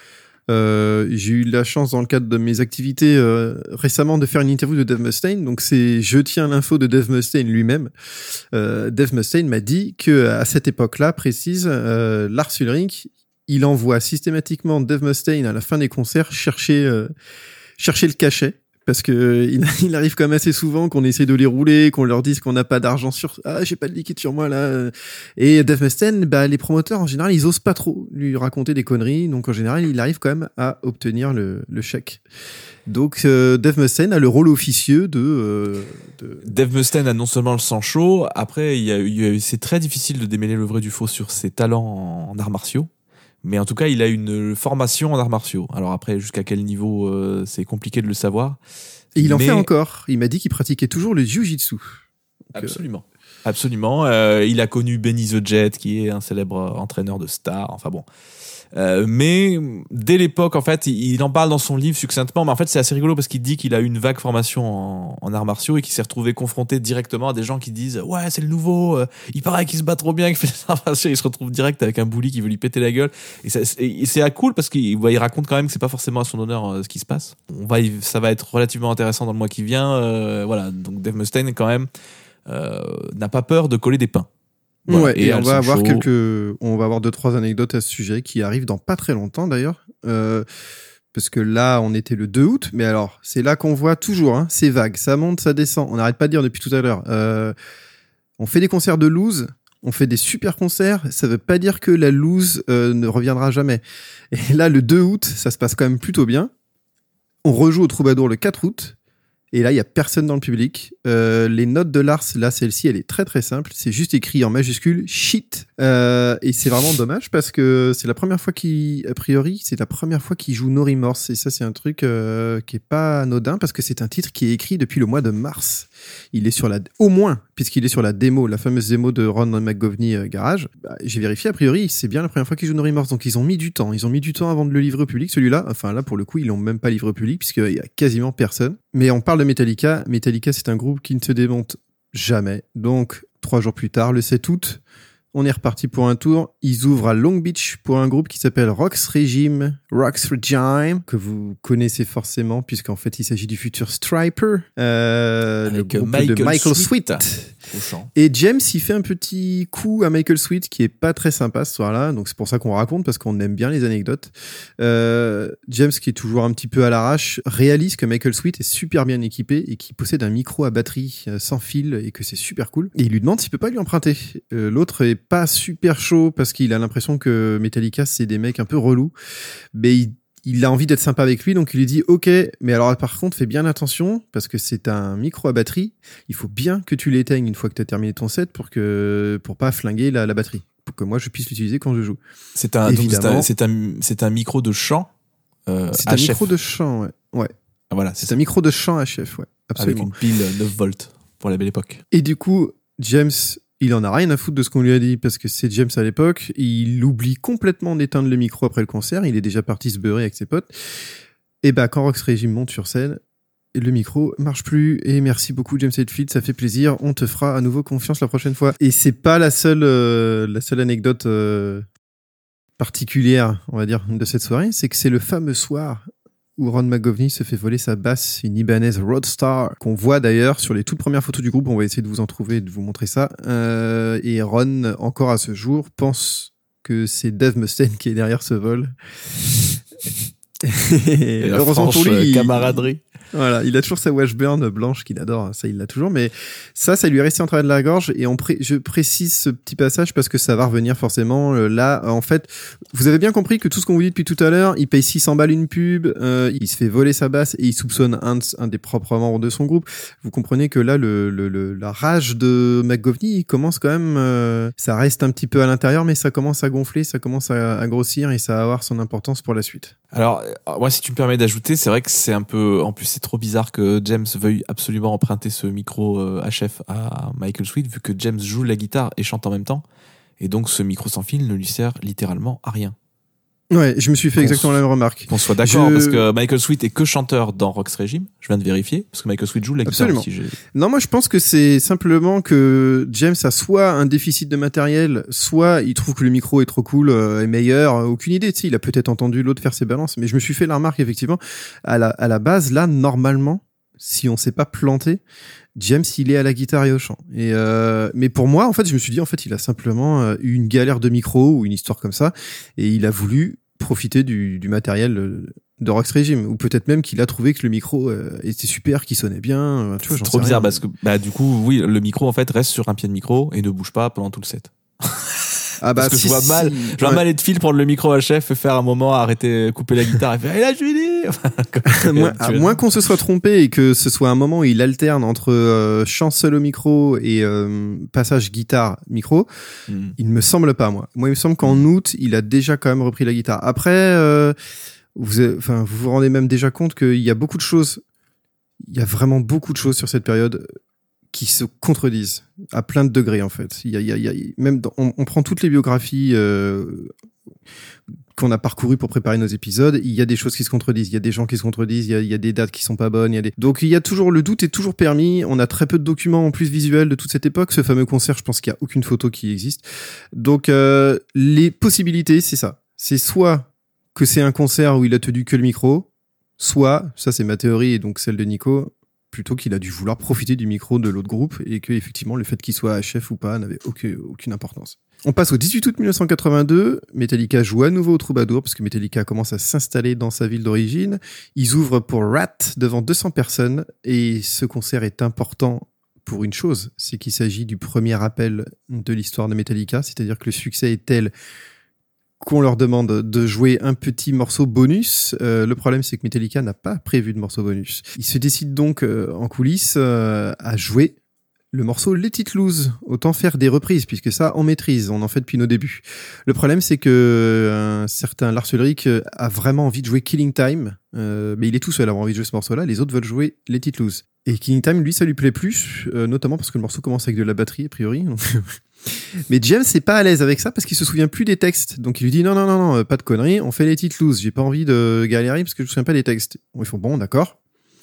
euh, j'ai eu la chance, dans le cadre de mes activités euh, récemment, de faire une interview de Dave Mustaine. Donc, c'est Je tiens l'info de Dave Mustaine lui-même. Euh, Dave Mustaine m'a dit que à cette époque-là, précise, euh, Lars Ulrich, il envoie systématiquement Dave Mustaine à la fin des concerts chercher, euh, chercher le cachet. Parce que il, il arrive quand même assez souvent qu'on essaie de les rouler, qu'on leur dise qu'on n'a pas d'argent sur, ah, j'ai pas de liquide sur moi, là. Et Dave Mustaine, bah, les promoteurs, en général, ils osent pas trop lui raconter des conneries. Donc, en général, il arrive quand même à obtenir le, le chèque. Donc, euh, Dave Mustaine a le rôle officieux de, euh, de... Dave Mustaine a non seulement le sang chaud, après, il y a, il y a, c'est très difficile de démêler le vrai du faux sur ses talents en, en arts martiaux. Mais en tout cas, il a une formation en arts martiaux. Alors après, jusqu'à quel niveau, euh, c'est compliqué de le savoir. Et il en Mais... fait encore. Il m'a dit qu'il pratiquait toujours le jiu-jitsu. Donc, Absolument. Euh... Absolument. Euh, il a connu Benny the Jet, qui est un célèbre entraîneur de stars. Enfin bon. Euh, mais dès l'époque, en fait, il, il en parle dans son livre succinctement, mais en fait, c'est assez rigolo parce qu'il dit qu'il a eu une vague formation en, en arts martiaux et qu'il s'est retrouvé confronté directement à des gens qui disent « Ouais, c'est le nouveau, euh, il paraît qu'il se bat trop bien, qu'il fait des arts martiaux. » Il se retrouve direct avec un bully qui veut lui péter la gueule. Et, ça, et c'est à cool parce qu'il bah, il raconte quand même que c'est pas forcément à son honneur euh, ce qui se passe. On va, ça va être relativement intéressant dans le mois qui vient. Euh, voilà, donc Dave Mustaine, quand même, euh, n'a pas peur de coller des pains. Voilà. Ouais, et, et on va avoir chaud. quelques, on va avoir deux trois anecdotes à ce sujet qui arrivent dans pas très longtemps d'ailleurs, euh, parce que là on était le deux août, mais alors c'est là qu'on voit toujours, hein, c'est vague, ça monte, ça descend, on n'arrête pas de dire depuis tout à l'heure. Euh, on fait des concerts de loose, on fait des super concerts, ça veut pas dire que la loose euh, ne reviendra jamais. Et là le deux août, ça se passe quand même plutôt bien. On rejoue au Troubadour le quatre août. Et là, il y a personne dans le public. Euh, les notes de Lars, là, celle-ci, elle est très très simple. C'est juste écrit en majuscule shit. Euh, et c'est vraiment dommage parce que c'est la première fois qu'il, a priori, c'est la première fois qu'il joue No Remorse. Et ça, c'est un truc euh, qui est pas anodin parce que c'est un titre qui est écrit depuis le mois de mars. Il est sur la, au moins, puisqu'il est sur la démo, la fameuse démo de Ron McGovney euh, Garage. Bah, j'ai vérifié, a priori, c'est bien la première fois qu'il joue No Remorse. Donc ils ont mis du temps. Ils ont mis du temps avant de le livrer au public. Celui-là, enfin là, pour le coup, ils l'ont même pas livré au public puisqu'il y a quasiment personne. Mais on parle de Metallica. Metallica, c'est un groupe qui ne se démonte jamais. Donc, trois jours plus tard, le sept août, on est reparti pour un tour. Ils ouvrent à Long Beach pour un groupe qui s'appelle Rox Regime, Rox Regime, que vous connaissez forcément, puisqu'en fait, il s'agit du futur Stryper, euh, le groupe Michael de Michael Sweet. Sweet. Et James, il fait un petit coup à Michael Sweet qui est pas très sympa ce soir-là, donc c'est pour ça qu'on raconte, parce qu'on aime bien les anecdotes. Euh, James, qui est toujours un petit peu à l'arrache, réalise que Michael Sweet est super bien équipé et qu'il possède un micro à batterie euh, sans fil et que c'est super cool. Et il lui demande s'il peut pas lui emprunter. Euh, l'autre est pas super chaud parce qu'il a l'impression que Metallica, c'est des mecs un peu relous, mais il Il a envie d'être sympa avec lui, donc il lui dit « Ok, mais alors par contre, fais bien attention, parce que c'est un micro à batterie, il faut bien que tu l'éteignes une fois que tu as terminé ton set pour que pour pas flinguer la, la batterie, pour que moi je puisse l'utiliser quand je joue. » C'est un, donc c'est un, c'est un, c'est un micro de chant euh, C'est un H F. micro de chant, ouais. ouais. Ah, voilà, c'est, c'est un micro de chant H F, ouais, absolument. Avec une pile neuf volts pour la belle époque. Et du coup, James... il en a rien à foutre de ce qu'on lui a dit parce que c'est James à l'époque. Il oublie complètement d'éteindre le micro après le concert. Il est déjà parti se beurrer avec ses potes. Et bah, quand Rox Regime monte sur scène, le micro marche plus. Et merci beaucoup, James Hetfield. Ça fait plaisir. On te fera à nouveau confiance la prochaine fois. Et c'est pas la seule, euh, la seule anecdote euh, particulière, on va dire, de cette soirée. C'est que c'est le fameux soir où Ron McGovney se fait voler sa basse, une Ibanez Roadstar, qu'on voit d'ailleurs sur les toutes premières photos du groupe. On va essayer de vous en trouver et de vous montrer ça. Euh, et Ron, encore à ce jour, pense que c'est Dave Mustaine qui est derrière ce vol. et et heureusement pour lui, camaraderie. Voilà, il a toujours sa Washburn blanche qu'il adore, ça il l'a toujours, mais ça, ça lui est resté en travers de la gorge, et on pré- je précise ce petit passage parce que ça va revenir forcément. Là, en fait, vous avez bien compris que tout ce qu'on vous dit depuis tout à l'heure, il paye six cents balles une pub, euh, il se fait voler sa basse et il soupçonne un, de, un des propres membres de son groupe. Vous comprenez que là, le, le, le la rage de McGovney, il commence quand même, euh, ça reste un petit peu à l'intérieur, mais ça commence à gonfler, ça commence à, à grossir et ça va avoir son importance pour la suite. Alors, moi, si tu me permets d'ajouter, c'est vrai que c'est un peu, en plus, c'est trop bizarre que James veuille absolument emprunter ce micro euh, H F à Michael Sweet, vu que James joue la guitare et chante en même temps. Et donc, ce micro sans fil ne lui sert littéralement à rien. Ouais, je me suis fait exactement la même remarque. Qu'on soit d'accord, Je- parce que Michael Sweet est que chanteur dans Rock's Regime. Je viens de vérifier, parce que Michael Sweet joue la guitare Absolument. aussi. J'ai- Non, moi je pense que c'est simplement que James a soit un déficit de matériel, soit il trouve que le micro est trop cool, euh, est meilleur, euh, aucune idée. Tu sais, il a peut-être entendu l'autre faire ses balances, mais je me suis fait la remarque effectivement. À la, à la base, là, normalement, si on s'est pas planté, James il est à la guitare et au chant. Et euh, mais pour moi, en fait, je me suis dit en fait, il a simplement euh, eu une galère de micro ou une histoire comme ça, et il a voulu profiter du, du matériel euh, de Rock's Regime, ou peut-être même qu'il a trouvé que le micro euh, était super, qu'il sonnait bien. euh, Tu vois, C'est j'en trop sais bizarre rien. parce que bah du coup oui le micro en fait reste sur un pied de micro et ne bouge pas pendant tout le set. Ah bah, Parce que si, je vois si, mal, si. je vois Ouais. mal être fil prendre le micro à chef et faire un moment arrêter couper la guitare et faire et là je lui dis. moins, à moins qu'on se soit trompé et que ce soit un moment où il alterne entre euh, chant seul au micro et euh, passage guitare micro, Hmm. il me semble pas moi. Moi il me semble qu'en août il a déjà quand même repris la guitare. Après, euh, vous, avez- enfin vous vous rendez même déjà compte qu'il y a beaucoup de choses, il y a vraiment beaucoup de choses sur cette période qui se contredisent à plein de degrés en fait. Il y a, il y a, il y a même dans- on, on prend toutes les biographies euh, qu'on a parcouru pour préparer nos épisodes, il y a des choses qui se contredisent, il y a des gens qui se contredisent, il y a, il y a des dates qui sont pas bonnes, il y a des... Donc il y a toujours, le doute est toujours permis, on a très peu de documents en plus visuels de toute cette époque, ce fameux concert, je pense qu'il y a aucune photo qui existe. Donc euh, les possibilités, c'est ça. C'est soit que c'est un concert où il a tenu que le micro, soit, ça c'est ma théorie et donc celle de Nico, plutôt qu'il a dû vouloir profiter du micro de l'autre groupe et que effectivement le fait qu'il soit chef ou pas n'avait aucune, aucune importance. On passe au dix-huit août mille neuf cent quatre-vingt-deux. Metallica joue à nouveau au Troubadour parce que Metallica commence à s'installer dans sa ville d'origine. Ils ouvrent pour Rat devant deux cents personnes et ce concert est important pour une chose, c'est qu'il s'agit du premier appel de l'histoire de Metallica, c'est-à-dire que le succès est tel qu'on leur demande de jouer un petit morceau bonus. Euh, le problème, c'est que Metallica n'a pas prévu de morceau bonus. Ils se décident donc euh, en coulisses euh, à jouer le morceau Let It Loose. Autant faire des reprises, puisque ça, on maîtrise, on en fait depuis nos débuts. Le problème, c'est que un certain Lars Ulrich a vraiment envie de jouer Killing Time, euh, mais il est tout seul à avoir envie de jouer ce morceau-là. Les autres veulent jouer Let It Loose. Et Killing Time, lui, ça lui plaît plus, euh, notamment parce que le morceau commence avec de la batterie, a priori. Donc mais James n'est pas à l'aise avec ça parce qu'il se souvient plus des textes. Donc il lui dit non, non, non, non, pas de conneries, on fait les Let It Loose. J'ai pas envie de galérer parce que je me souviens pas des textes. Ils font bon, d'accord.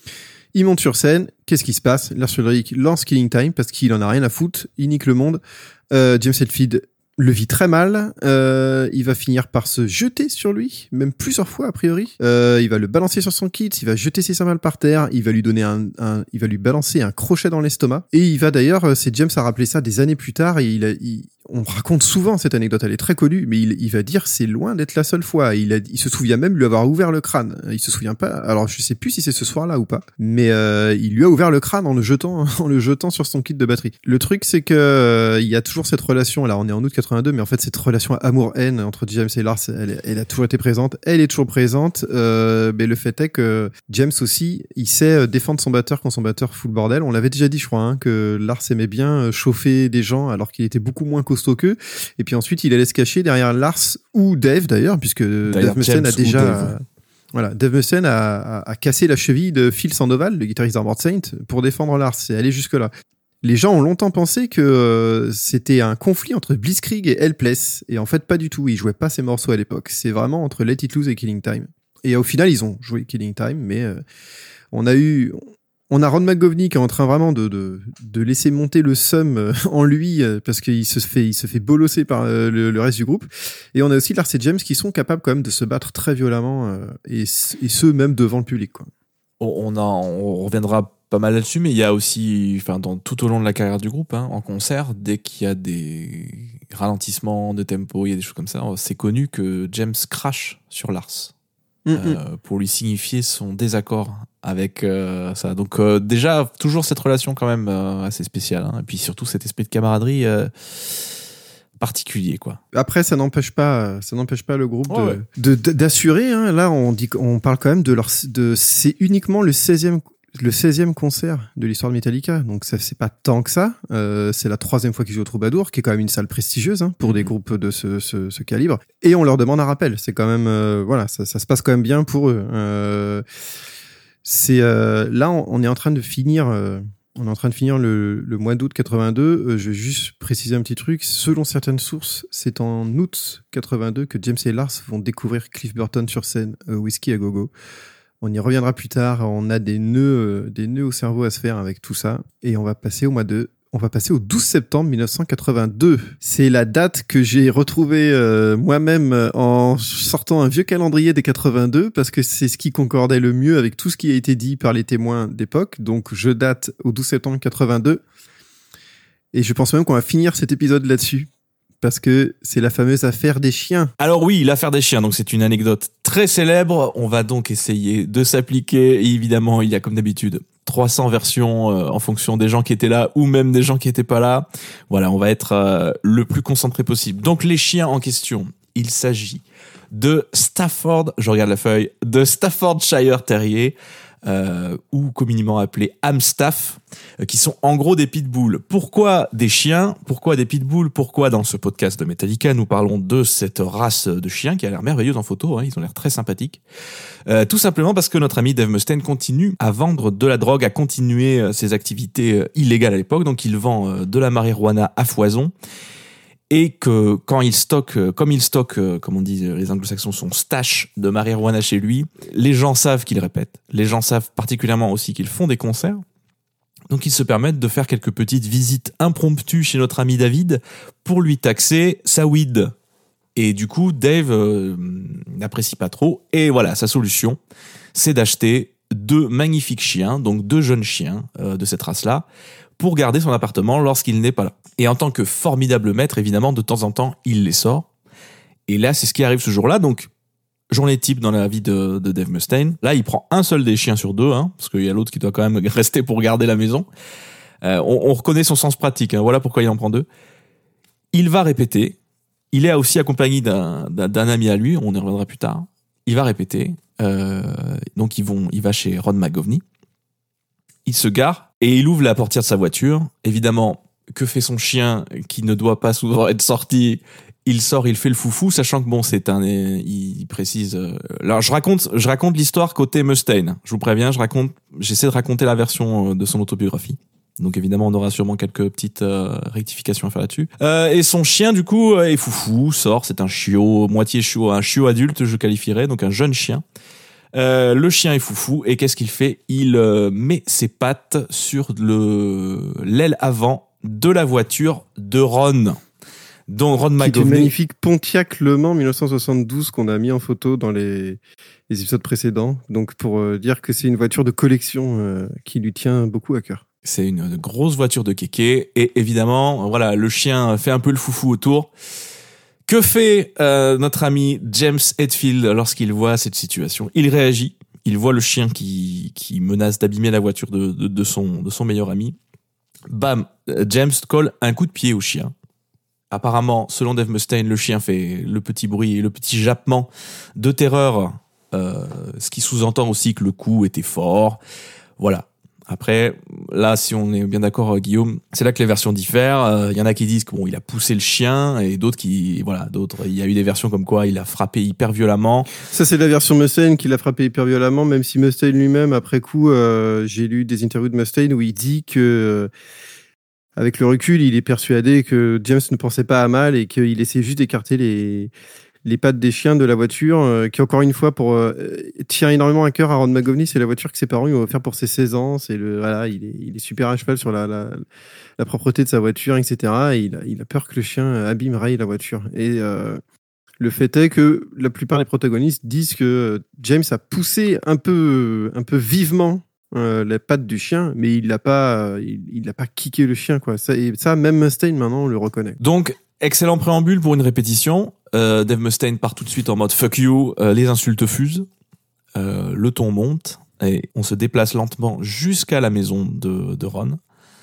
Il monte sur scène. Qu'est-ce qui se passe? Lars Ulrich lance Killing Time parce qu'il en a rien à foutre. Il nique le monde. Euh, James Hetfield le vit très mal. Euh, il va finir par se jeter sur lui, même plusieurs fois a priori. Euh, il va le balancer sur son kit. Il va jeter ses cymbales par terre. Il va lui donner un, un il va lui balancer un crochet dans l'estomac. Et il va d'ailleurs, c'est James a rappelé ça des années plus tard. Et il a, il, on raconte souvent cette anecdote, elle est très connue, mais il, il va dire c'est loin d'être la seule fois. Il, a, il se souvient même lui avoir ouvert le crâne. Il se souvient pas. Alors je sais plus si c'est ce soir-là ou pas, mais euh, il lui a ouvert le crâne en le jetant, en le jetant sur son kit de batterie. Le truc c'est que euh, il y a toujours cette relation. Là on est en août quatre-vingt-deux, mais en fait cette relation amour-haine entre James et Lars, elle, elle a toujours été présente. Elle est toujours présente. Euh, mais le fait est que James aussi, il sait défendre son batteur quand son batteur fout le bordel. On l'avait déjà dit, je crois, hein, que Lars aimait bien chauffer des gens alors qu'il était beaucoup moins costaud qu'eux. Et puis ensuite, il allait se cacher derrière Lars ou Dave d'ailleurs, puisque Dave Mustaine a déjà, Dave. voilà, Dave Mustaine a, a, a cassé la cheville de Phil Sandoval, le guitariste d'Armored Saint, pour défendre Lars et aller jusque là. Les gens ont longtemps pensé que euh, c'était un conflit entre Blitzkrieg et Helpless, et en fait pas du tout. Ils jouaient pas ces morceaux à l'époque. C'est vraiment entre Let It Loose et Killing Time. Et au final, ils ont joué Killing Time, mais euh, on a eu, on a Ron McGovney qui est en train vraiment de de, de laisser monter le seum euh, en lui euh, parce qu'il se fait il se fait bolosser par euh, le, le reste du groupe. Et on a aussi Lars et James qui sont capables quand même de se battre très violemment euh, et et ce même devant le public, quoi. On, a, on reviendra pas mal là-dessus, mais il y a aussi, enfin, dans, tout au long de la carrière du groupe, hein, en concert, dès qu'il y a des ralentissements de tempo, il y a des choses comme ça, c'est connu que James crache sur Lars. Mm-hmm. Euh, pour lui signifier son désaccord avec euh, ça. Donc euh, déjà, toujours cette relation quand même euh, assez spéciale. Hein. Et puis surtout cet esprit de camaraderie euh, particulier, quoi. Après, ça n'empêche pas, ça n'empêche pas le groupe Oh, de, ouais. de, de- d'assurer. Hein. Là, on dit, on parle quand même de leur, de, c'est uniquement le seizième, le seizième concert de l'histoire de Metallica. Donc ça, c'est pas tant que ça. Euh, c'est la troisième fois qu'ils jouent au Troubadour, qui est quand même une salle prestigieuse hein, pour des groupes de ce, ce, ce calibre. Et on leur demande un rappel. C'est quand même, euh, voilà, ça, ça se passe quand même bien pour eux. Euh, c'est euh, là, on, on est en train de finir. Euh, On est en train de finir le, le mois d'août quatre-vingt-deux. Euh, je vais juste préciser un petit truc. Selon certaines sources, c'est en août quatre-vingt-deux que James et Lars vont découvrir Cliff Burton sur scène, euh, Whisky à Gogo. On y reviendra plus tard. On a des nœuds, euh, des nœuds au cerveau à se faire avec tout ça. Et on va passer au mois de... On va passer au douze septembre mille neuf cent quatre-vingt-deux. C'est la date que j'ai retrouvée euh, moi-même en sortant un vieux calendrier des quatre-vingt-deux parce que c'est ce qui concordait le mieux avec tout ce qui a été dit par les témoins d'époque. Donc je date au douze septembre quatre-vingt-deux. Et je pense même qu'on va finir cet épisode là-dessus. Parce que c'est la fameuse affaire des chiens. Alors oui, l'affaire des chiens, donc c'est une anecdote très célèbre. On va donc essayer de s'appliquer. Et évidemment, il y a comme d'habitude trois cents versions euh, en fonction des gens qui étaient là ou même des gens qui étaient pas là. Voilà, on va être euh, le plus concentré possible. Donc les chiens en question, il s'agit de Stafford, je regarde la feuille, de Staffordshire Terrier, euh, ou communément appelés Amstaff, euh, qui sont en gros des pitbulls. Pourquoi des chiens ? Pourquoi des pitbulls ? Pourquoi dans ce podcast de Metallica, nous parlons de cette race de chiens qui a l'air merveilleuse en photo, hein, ils ont l'air très sympathiques. Euh, tout simplement parce que notre ami Dave Mustaine continue à vendre de la drogue, à continuer euh, ses activités euh, illégales à l'époque, donc il vend euh, de la marijuana à foison. Et que quand il stocke, comme il stocke, comme on dit les anglo-saxons, son stash de marijuana chez lui, les gens savent qu'il répète. Les gens savent particulièrement aussi qu'ils font des concerts. Donc ils se permettent de faire quelques petites visites impromptues chez notre ami David pour lui taxer sa weed. Et du coup, Dave euh, n'apprécie pas trop. Et voilà, sa solution, c'est d'acheter deux magnifiques chiens, donc deux jeunes chiens euh, de cette race-là, pour garder son appartement lorsqu'il n'est pas là. Et en tant que formidable maître, évidemment, de temps en temps, il les sort. Et là, c'est ce qui arrive ce jour-là. Donc, journée type dans la vie de, de Dave Mustaine. Là, il prend un seul des chiens sur deux, hein, parce qu'il y a l'autre qui doit quand même rester pour garder la maison. Euh, on, on reconnaît son sens pratique. Hein, voilà pourquoi il en prend deux. Il va répéter. Il est aussi accompagné d'un, d'un, d'un ami à lui. On y reviendra plus tard. Il va répéter. Euh, donc, ils vont, il va chez Ron McGovney. Il se gare et il ouvre la portière de sa voiture. Évidemment, que fait son chien qui ne doit pas souvent être sorti ? Il sort, il fait le foufou, sachant que bon, c'est un, il précise. Euh, alors je raconte, je raconte l'histoire côté Mustaine. Je vous préviens, je raconte, j'essaie de raconter la version de son autobiographie. Donc évidemment, on aura sûrement quelques petites euh, rectifications à faire là-dessus. Euh, et son chien, du coup, est foufou, sort. C'est un chiot, moitié chiot, un chiot adulte, je qualifierais, donc un jeune chien. Euh, le chien est foufou et qu'est-ce qu'il fait ? Il euh, met ses pattes sur le l'aile avant de la voiture de Ron. Donc Ron McGovney. C'est une magnifique Pontiac Le Mans dix-neuf cent soixante-douze qu'on a mis en photo dans les, les épisodes précédents. Donc pour euh, dire que c'est une voiture de collection euh, qui lui tient beaucoup à cœur. C'est une grosse voiture de kéké et évidemment, voilà, le chien fait un peu le foufou autour. Que fait euh, notre ami James Hetfield lorsqu'il voit cette situation ? Il réagit. Il voit le chien qui qui menace d'abîmer la voiture de de, de son de son meilleur ami. Bam, James colle un coup de pied au chien. Apparemment, selon Dave Mustaine, le chien fait le petit bruit et le petit jappement de terreur, euh, ce qui sous-entend aussi que le coup était fort. Voilà. Après, là, si on est bien d'accord, Guillaume, c'est là que les versions diffèrent. Il euh, y en a qui disent que bon, il a poussé le chien, et d'autres qui, voilà, d'autres. Il y a eu des versions comme quoi il a frappé hyper violemment. Ça, c'est la version Mustaine qui l'a frappé hyper violemment, même si Mustaine lui-même, après coup, euh, j'ai lu des interviews de Mustaine où il dit que, euh, avec le recul, il est persuadé que James ne pensait pas à mal et qu'il essayait juste d'écarter les les pattes des chiens de la voiture, euh, qui encore une fois pour euh, tient énormément à cœur à Ron McGovney. C'est la voiture que ses parents lui ont offert pour ses seize ans. C'est le voilà, il est il est super à cheval sur la la, la propreté de sa voiture, et cetera. Et il a il a peur que le chien abîme raille la voiture. Et euh, le fait est que la plupart des protagonistes disent que James a poussé un peu un peu vivement euh, les pattes du chien, mais il l'a pas il, il l'a pas kické le chien, quoi. Ça, et ça, même Mustaine maintenant on le reconnaît. Donc excellent préambule pour une répétition. Euh, Dave Mustaine part tout de suite en mode fuck you, euh, les insultes fusent, euh, le ton monte et on se déplace lentement jusqu'à la maison de, de Ron.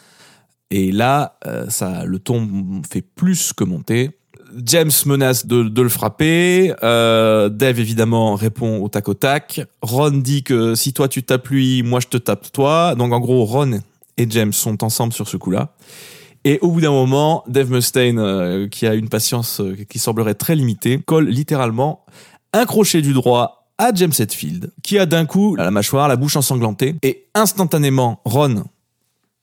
Et là, euh, ça, le ton fait plus que monter. James menace de, de le frapper. Euh, Dave évidemment répond au tac au tac. Ron dit que si toi tu tapes lui, moi je te tape toi. Donc en gros, Ron et James sont ensemble sur ce coup-là. Et au bout d'un moment, Dave Mustaine, euh, qui a une patience euh, qui semblerait très limitée, colle littéralement un crochet du droit à James Hetfield, qui a d'un coup la mâchoire, la bouche ensanglantée, et instantanément, Ron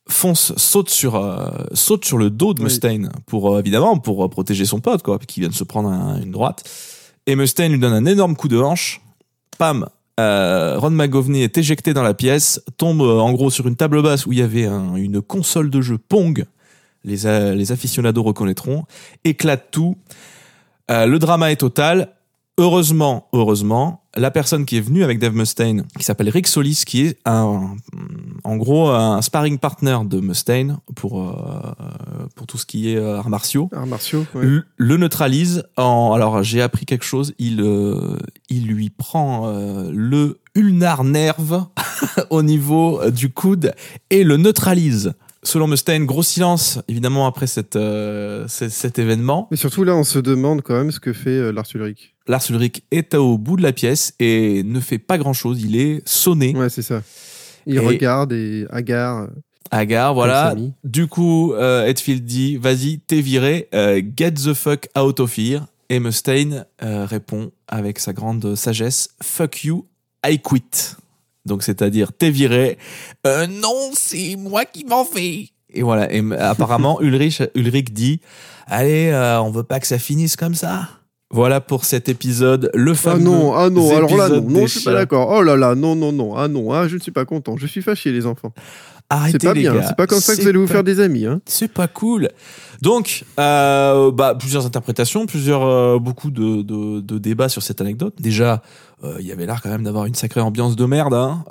fonce, saute sur, euh, saute sur le dos de Mustaine oui. pour, euh, évidemment, pour euh, protéger son pote, quoi, qui vient de se prendre un, une droite. Et Mustaine lui donne un énorme coup de hanche. Pam! Euh, Ron McGovney est éjecté dans la pièce, tombe euh, en gros sur une table basse où il y avait un, une console de jeu Pong. Les, euh, les aficionados reconnaîtront. Éclate tout. Euh, le drama est total. Heureusement, heureusement, la personne qui est venue avec Dave Mustaine, qui s'appelle Rick Solis, qui est un, en gros un sparring partner de Mustaine pour euh, pour tout ce qui est arts martiaux. Arts martiaux. Ouais. Le, le neutralise. En, alors j'ai appris quelque chose. Il euh, il lui prend euh, le ulnar nerve au niveau du coude et le neutralise. Selon Mustaine, gros silence, évidemment, après cette, euh, cet, cet événement. Mais surtout, là, on se demande quand même ce que fait euh, Lars Ulrich. Lars Ulrich est au bout de la pièce et ne fait pas grand-chose. Il est sonné. Ouais, c'est ça. Il et regarde et hagard. Hagard, voilà. Du coup, euh, Hetfield dit, vas-y, t'es viré, euh, get the fuck out of here. Et Mustaine euh, répond avec sa grande sagesse, fuck you, I quit. Donc, c'est-à-dire, t'es viré. Euh, non, c'est moi qui m'en vais. Et voilà. Et apparemment, Ulrich, Ulrich dit, allez, euh, on veut pas que ça finisse comme ça. Voilà pour cet épisode, le fameux. Ah non, ah non, alors là, non, non, je suis pas d'accord. Oh là là, non, non, non, ah non, ah, je ne suis pas content. Je suis fâché, les enfants. Arrêtez, c'est pas les bien, gars. C'est pas comme ça que vous allez vous pas... faire des amis, hein. C'est pas cool. Donc, euh, bah, plusieurs interprétations, plusieurs, euh, beaucoup de, de, de débats sur cette anecdote. Déjà, il euh, y avait l'air quand même d'avoir une sacrée ambiance de merde, hein.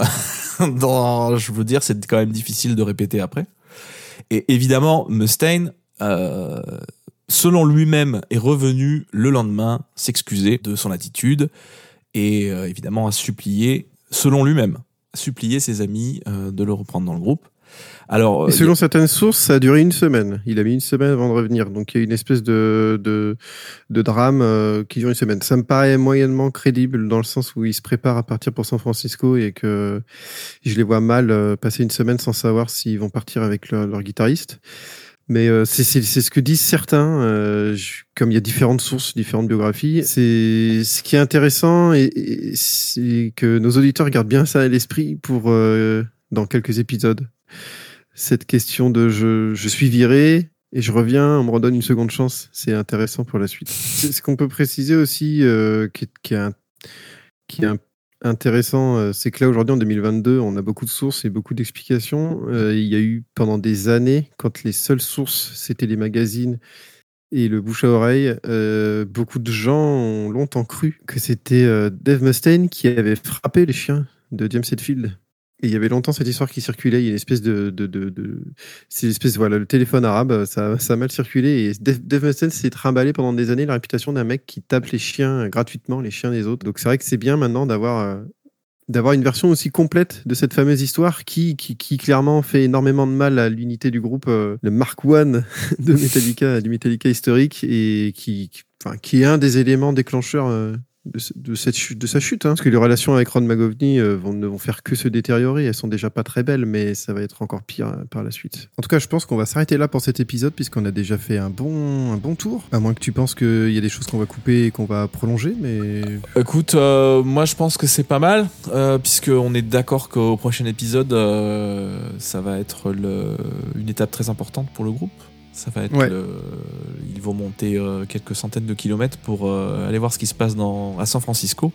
Dans, je veux dire, c'est quand même difficile de répéter après. Et évidemment, Mustaine, euh, selon lui-même, est revenu le lendemain s'excuser de son attitude et euh, évidemment a supplié, selon lui-même, a supplié ses amis euh, de le reprendre dans le groupe. Alors, et selon a... certaines sources, ça a duré une semaine. Il a mis une semaine avant de revenir. Donc, il y a une espèce de, de, de drame euh, qui dure une semaine. Ça me paraît moyennement crédible dans le sens où ils se préparent à partir pour San Francisco et que je les vois mal euh, passer une semaine sans savoir s'ils vont partir avec leur, leur guitariste. Mais euh, c'est, c'est, c'est ce que disent certains, euh, je, comme il y a différentes sources, différentes biographies. C'est ce qui est intéressant et, et c'est que nos auditeurs gardent bien ça à l'esprit pour euh, dans quelques épisodes. Cette question de je, je suis viré et je reviens, on me redonne une seconde chance, c'est intéressant pour la suite. C'est ce qu'on peut préciser aussi, euh, qui, est, qui, est un, qui est un, intéressant, euh, c'est que là aujourd'hui en deux mille vingt-deux, on a beaucoup de sources et beaucoup d'explications. Euh, il y a eu pendant des années, quand les seules sources c'était les magazines et le bouche à oreille, euh, beaucoup de gens ont longtemps cru que c'était euh, Dave Mustaine qui avait frappé les chiens de James Hetfield. Et il y avait longtemps cette histoire qui circulait. Il y a une espèce de, de, de, de c'est une espèce, voilà, le téléphone arabe, ça, ça a mal circulé. Et Dave, Dave Mustaine s'est trimballé pendant des années la réputation d'un mec qui tape les chiens gratuitement, les chiens des autres. Donc c'est vrai que c'est bien maintenant d'avoir, euh, d'avoir une version aussi complète de cette fameuse histoire qui, qui, qui clairement fait énormément de mal à l'unité du groupe, euh, le Mark One de Metallica, du Metallica historique, et qui, qui, enfin, qui est un des éléments déclencheurs. Euh, De, de, cette chute, de sa chute, hein. Parce que les relations avec Ron McGovney euh, vont, ne vont faire que se détériorer. Elles sont déjà pas très belles, mais ça va être encore pire euh, par la suite. En tout cas, je pense qu'on va s'arrêter là pour cet épisode, puisqu'on a déjà fait un bon, un bon tour. À moins que tu penses qu'il y a des choses qu'on va couper et qu'on va prolonger, mais... Écoute, euh, moi je pense que c'est pas mal, euh, puisqu'on est d'accord qu'au prochain épisode, euh, ça va être le, une étape très importante pour le groupe. Ça va être ouais. le... Ils vont monter euh, quelques centaines de kilomètres pour euh, aller voir ce qui se passe dans... à San Francisco.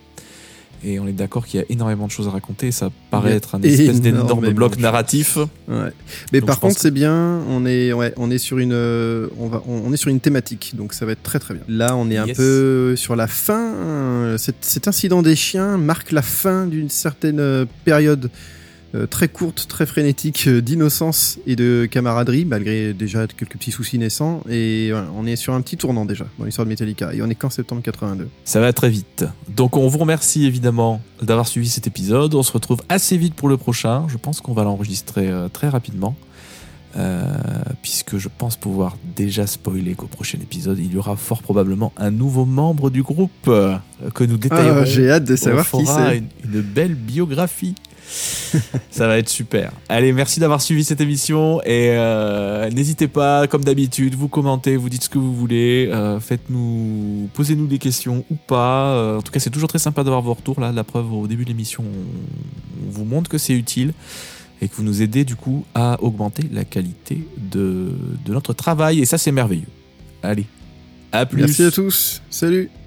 Et on est d'accord qu'il y a énormément de choses à raconter. Ça paraît être un espèce d'énorme bloc narratif. Ouais. Mais donc par contre, que... c'est bien. On est, ouais, on est sur une, on va, on est sur une thématique. Donc ça va être très très bien. Là, on est un yes. peu sur la fin. Cet, cet incident des chiens marque la fin d'une certaine période. Euh, très courte, très frénétique euh, d'innocence et de camaraderie, malgré déjà quelques petits soucis naissants. Et voilà, on est sur un petit tournant déjà dans l'histoire de Metallica. Et on est qu'en septembre quatre-vingt-deux. Ça va très vite. Donc on vous remercie évidemment d'avoir suivi cet épisode. On se retrouve assez vite pour le prochain. Je pense qu'on va l'enregistrer euh, très rapidement. Euh, puisque je pense pouvoir déjà spoiler qu'au prochain épisode, il y aura fort probablement un nouveau membre du groupe euh, que nous détaillerons. Ah, j'ai hâte de savoir qui c'est. Une, une belle biographie. Ça va être super. Allez, merci d'avoir suivi cette émission et euh, n'hésitez pas, comme d'habitude, vous commentez, vous dites ce que vous voulez, euh, faites-nous, posez-nous des questions ou pas. Euh, en tout cas, c'est toujours très sympa d'avoir vos retours. Là, la preuve, au début de l'émission, on, on vous montre que c'est utile. et que vous nous aidez du coup à augmenter la qualité de, de notre travail. Et ça, c'est merveilleux. Allez, à plus. Merci à tous. Salut.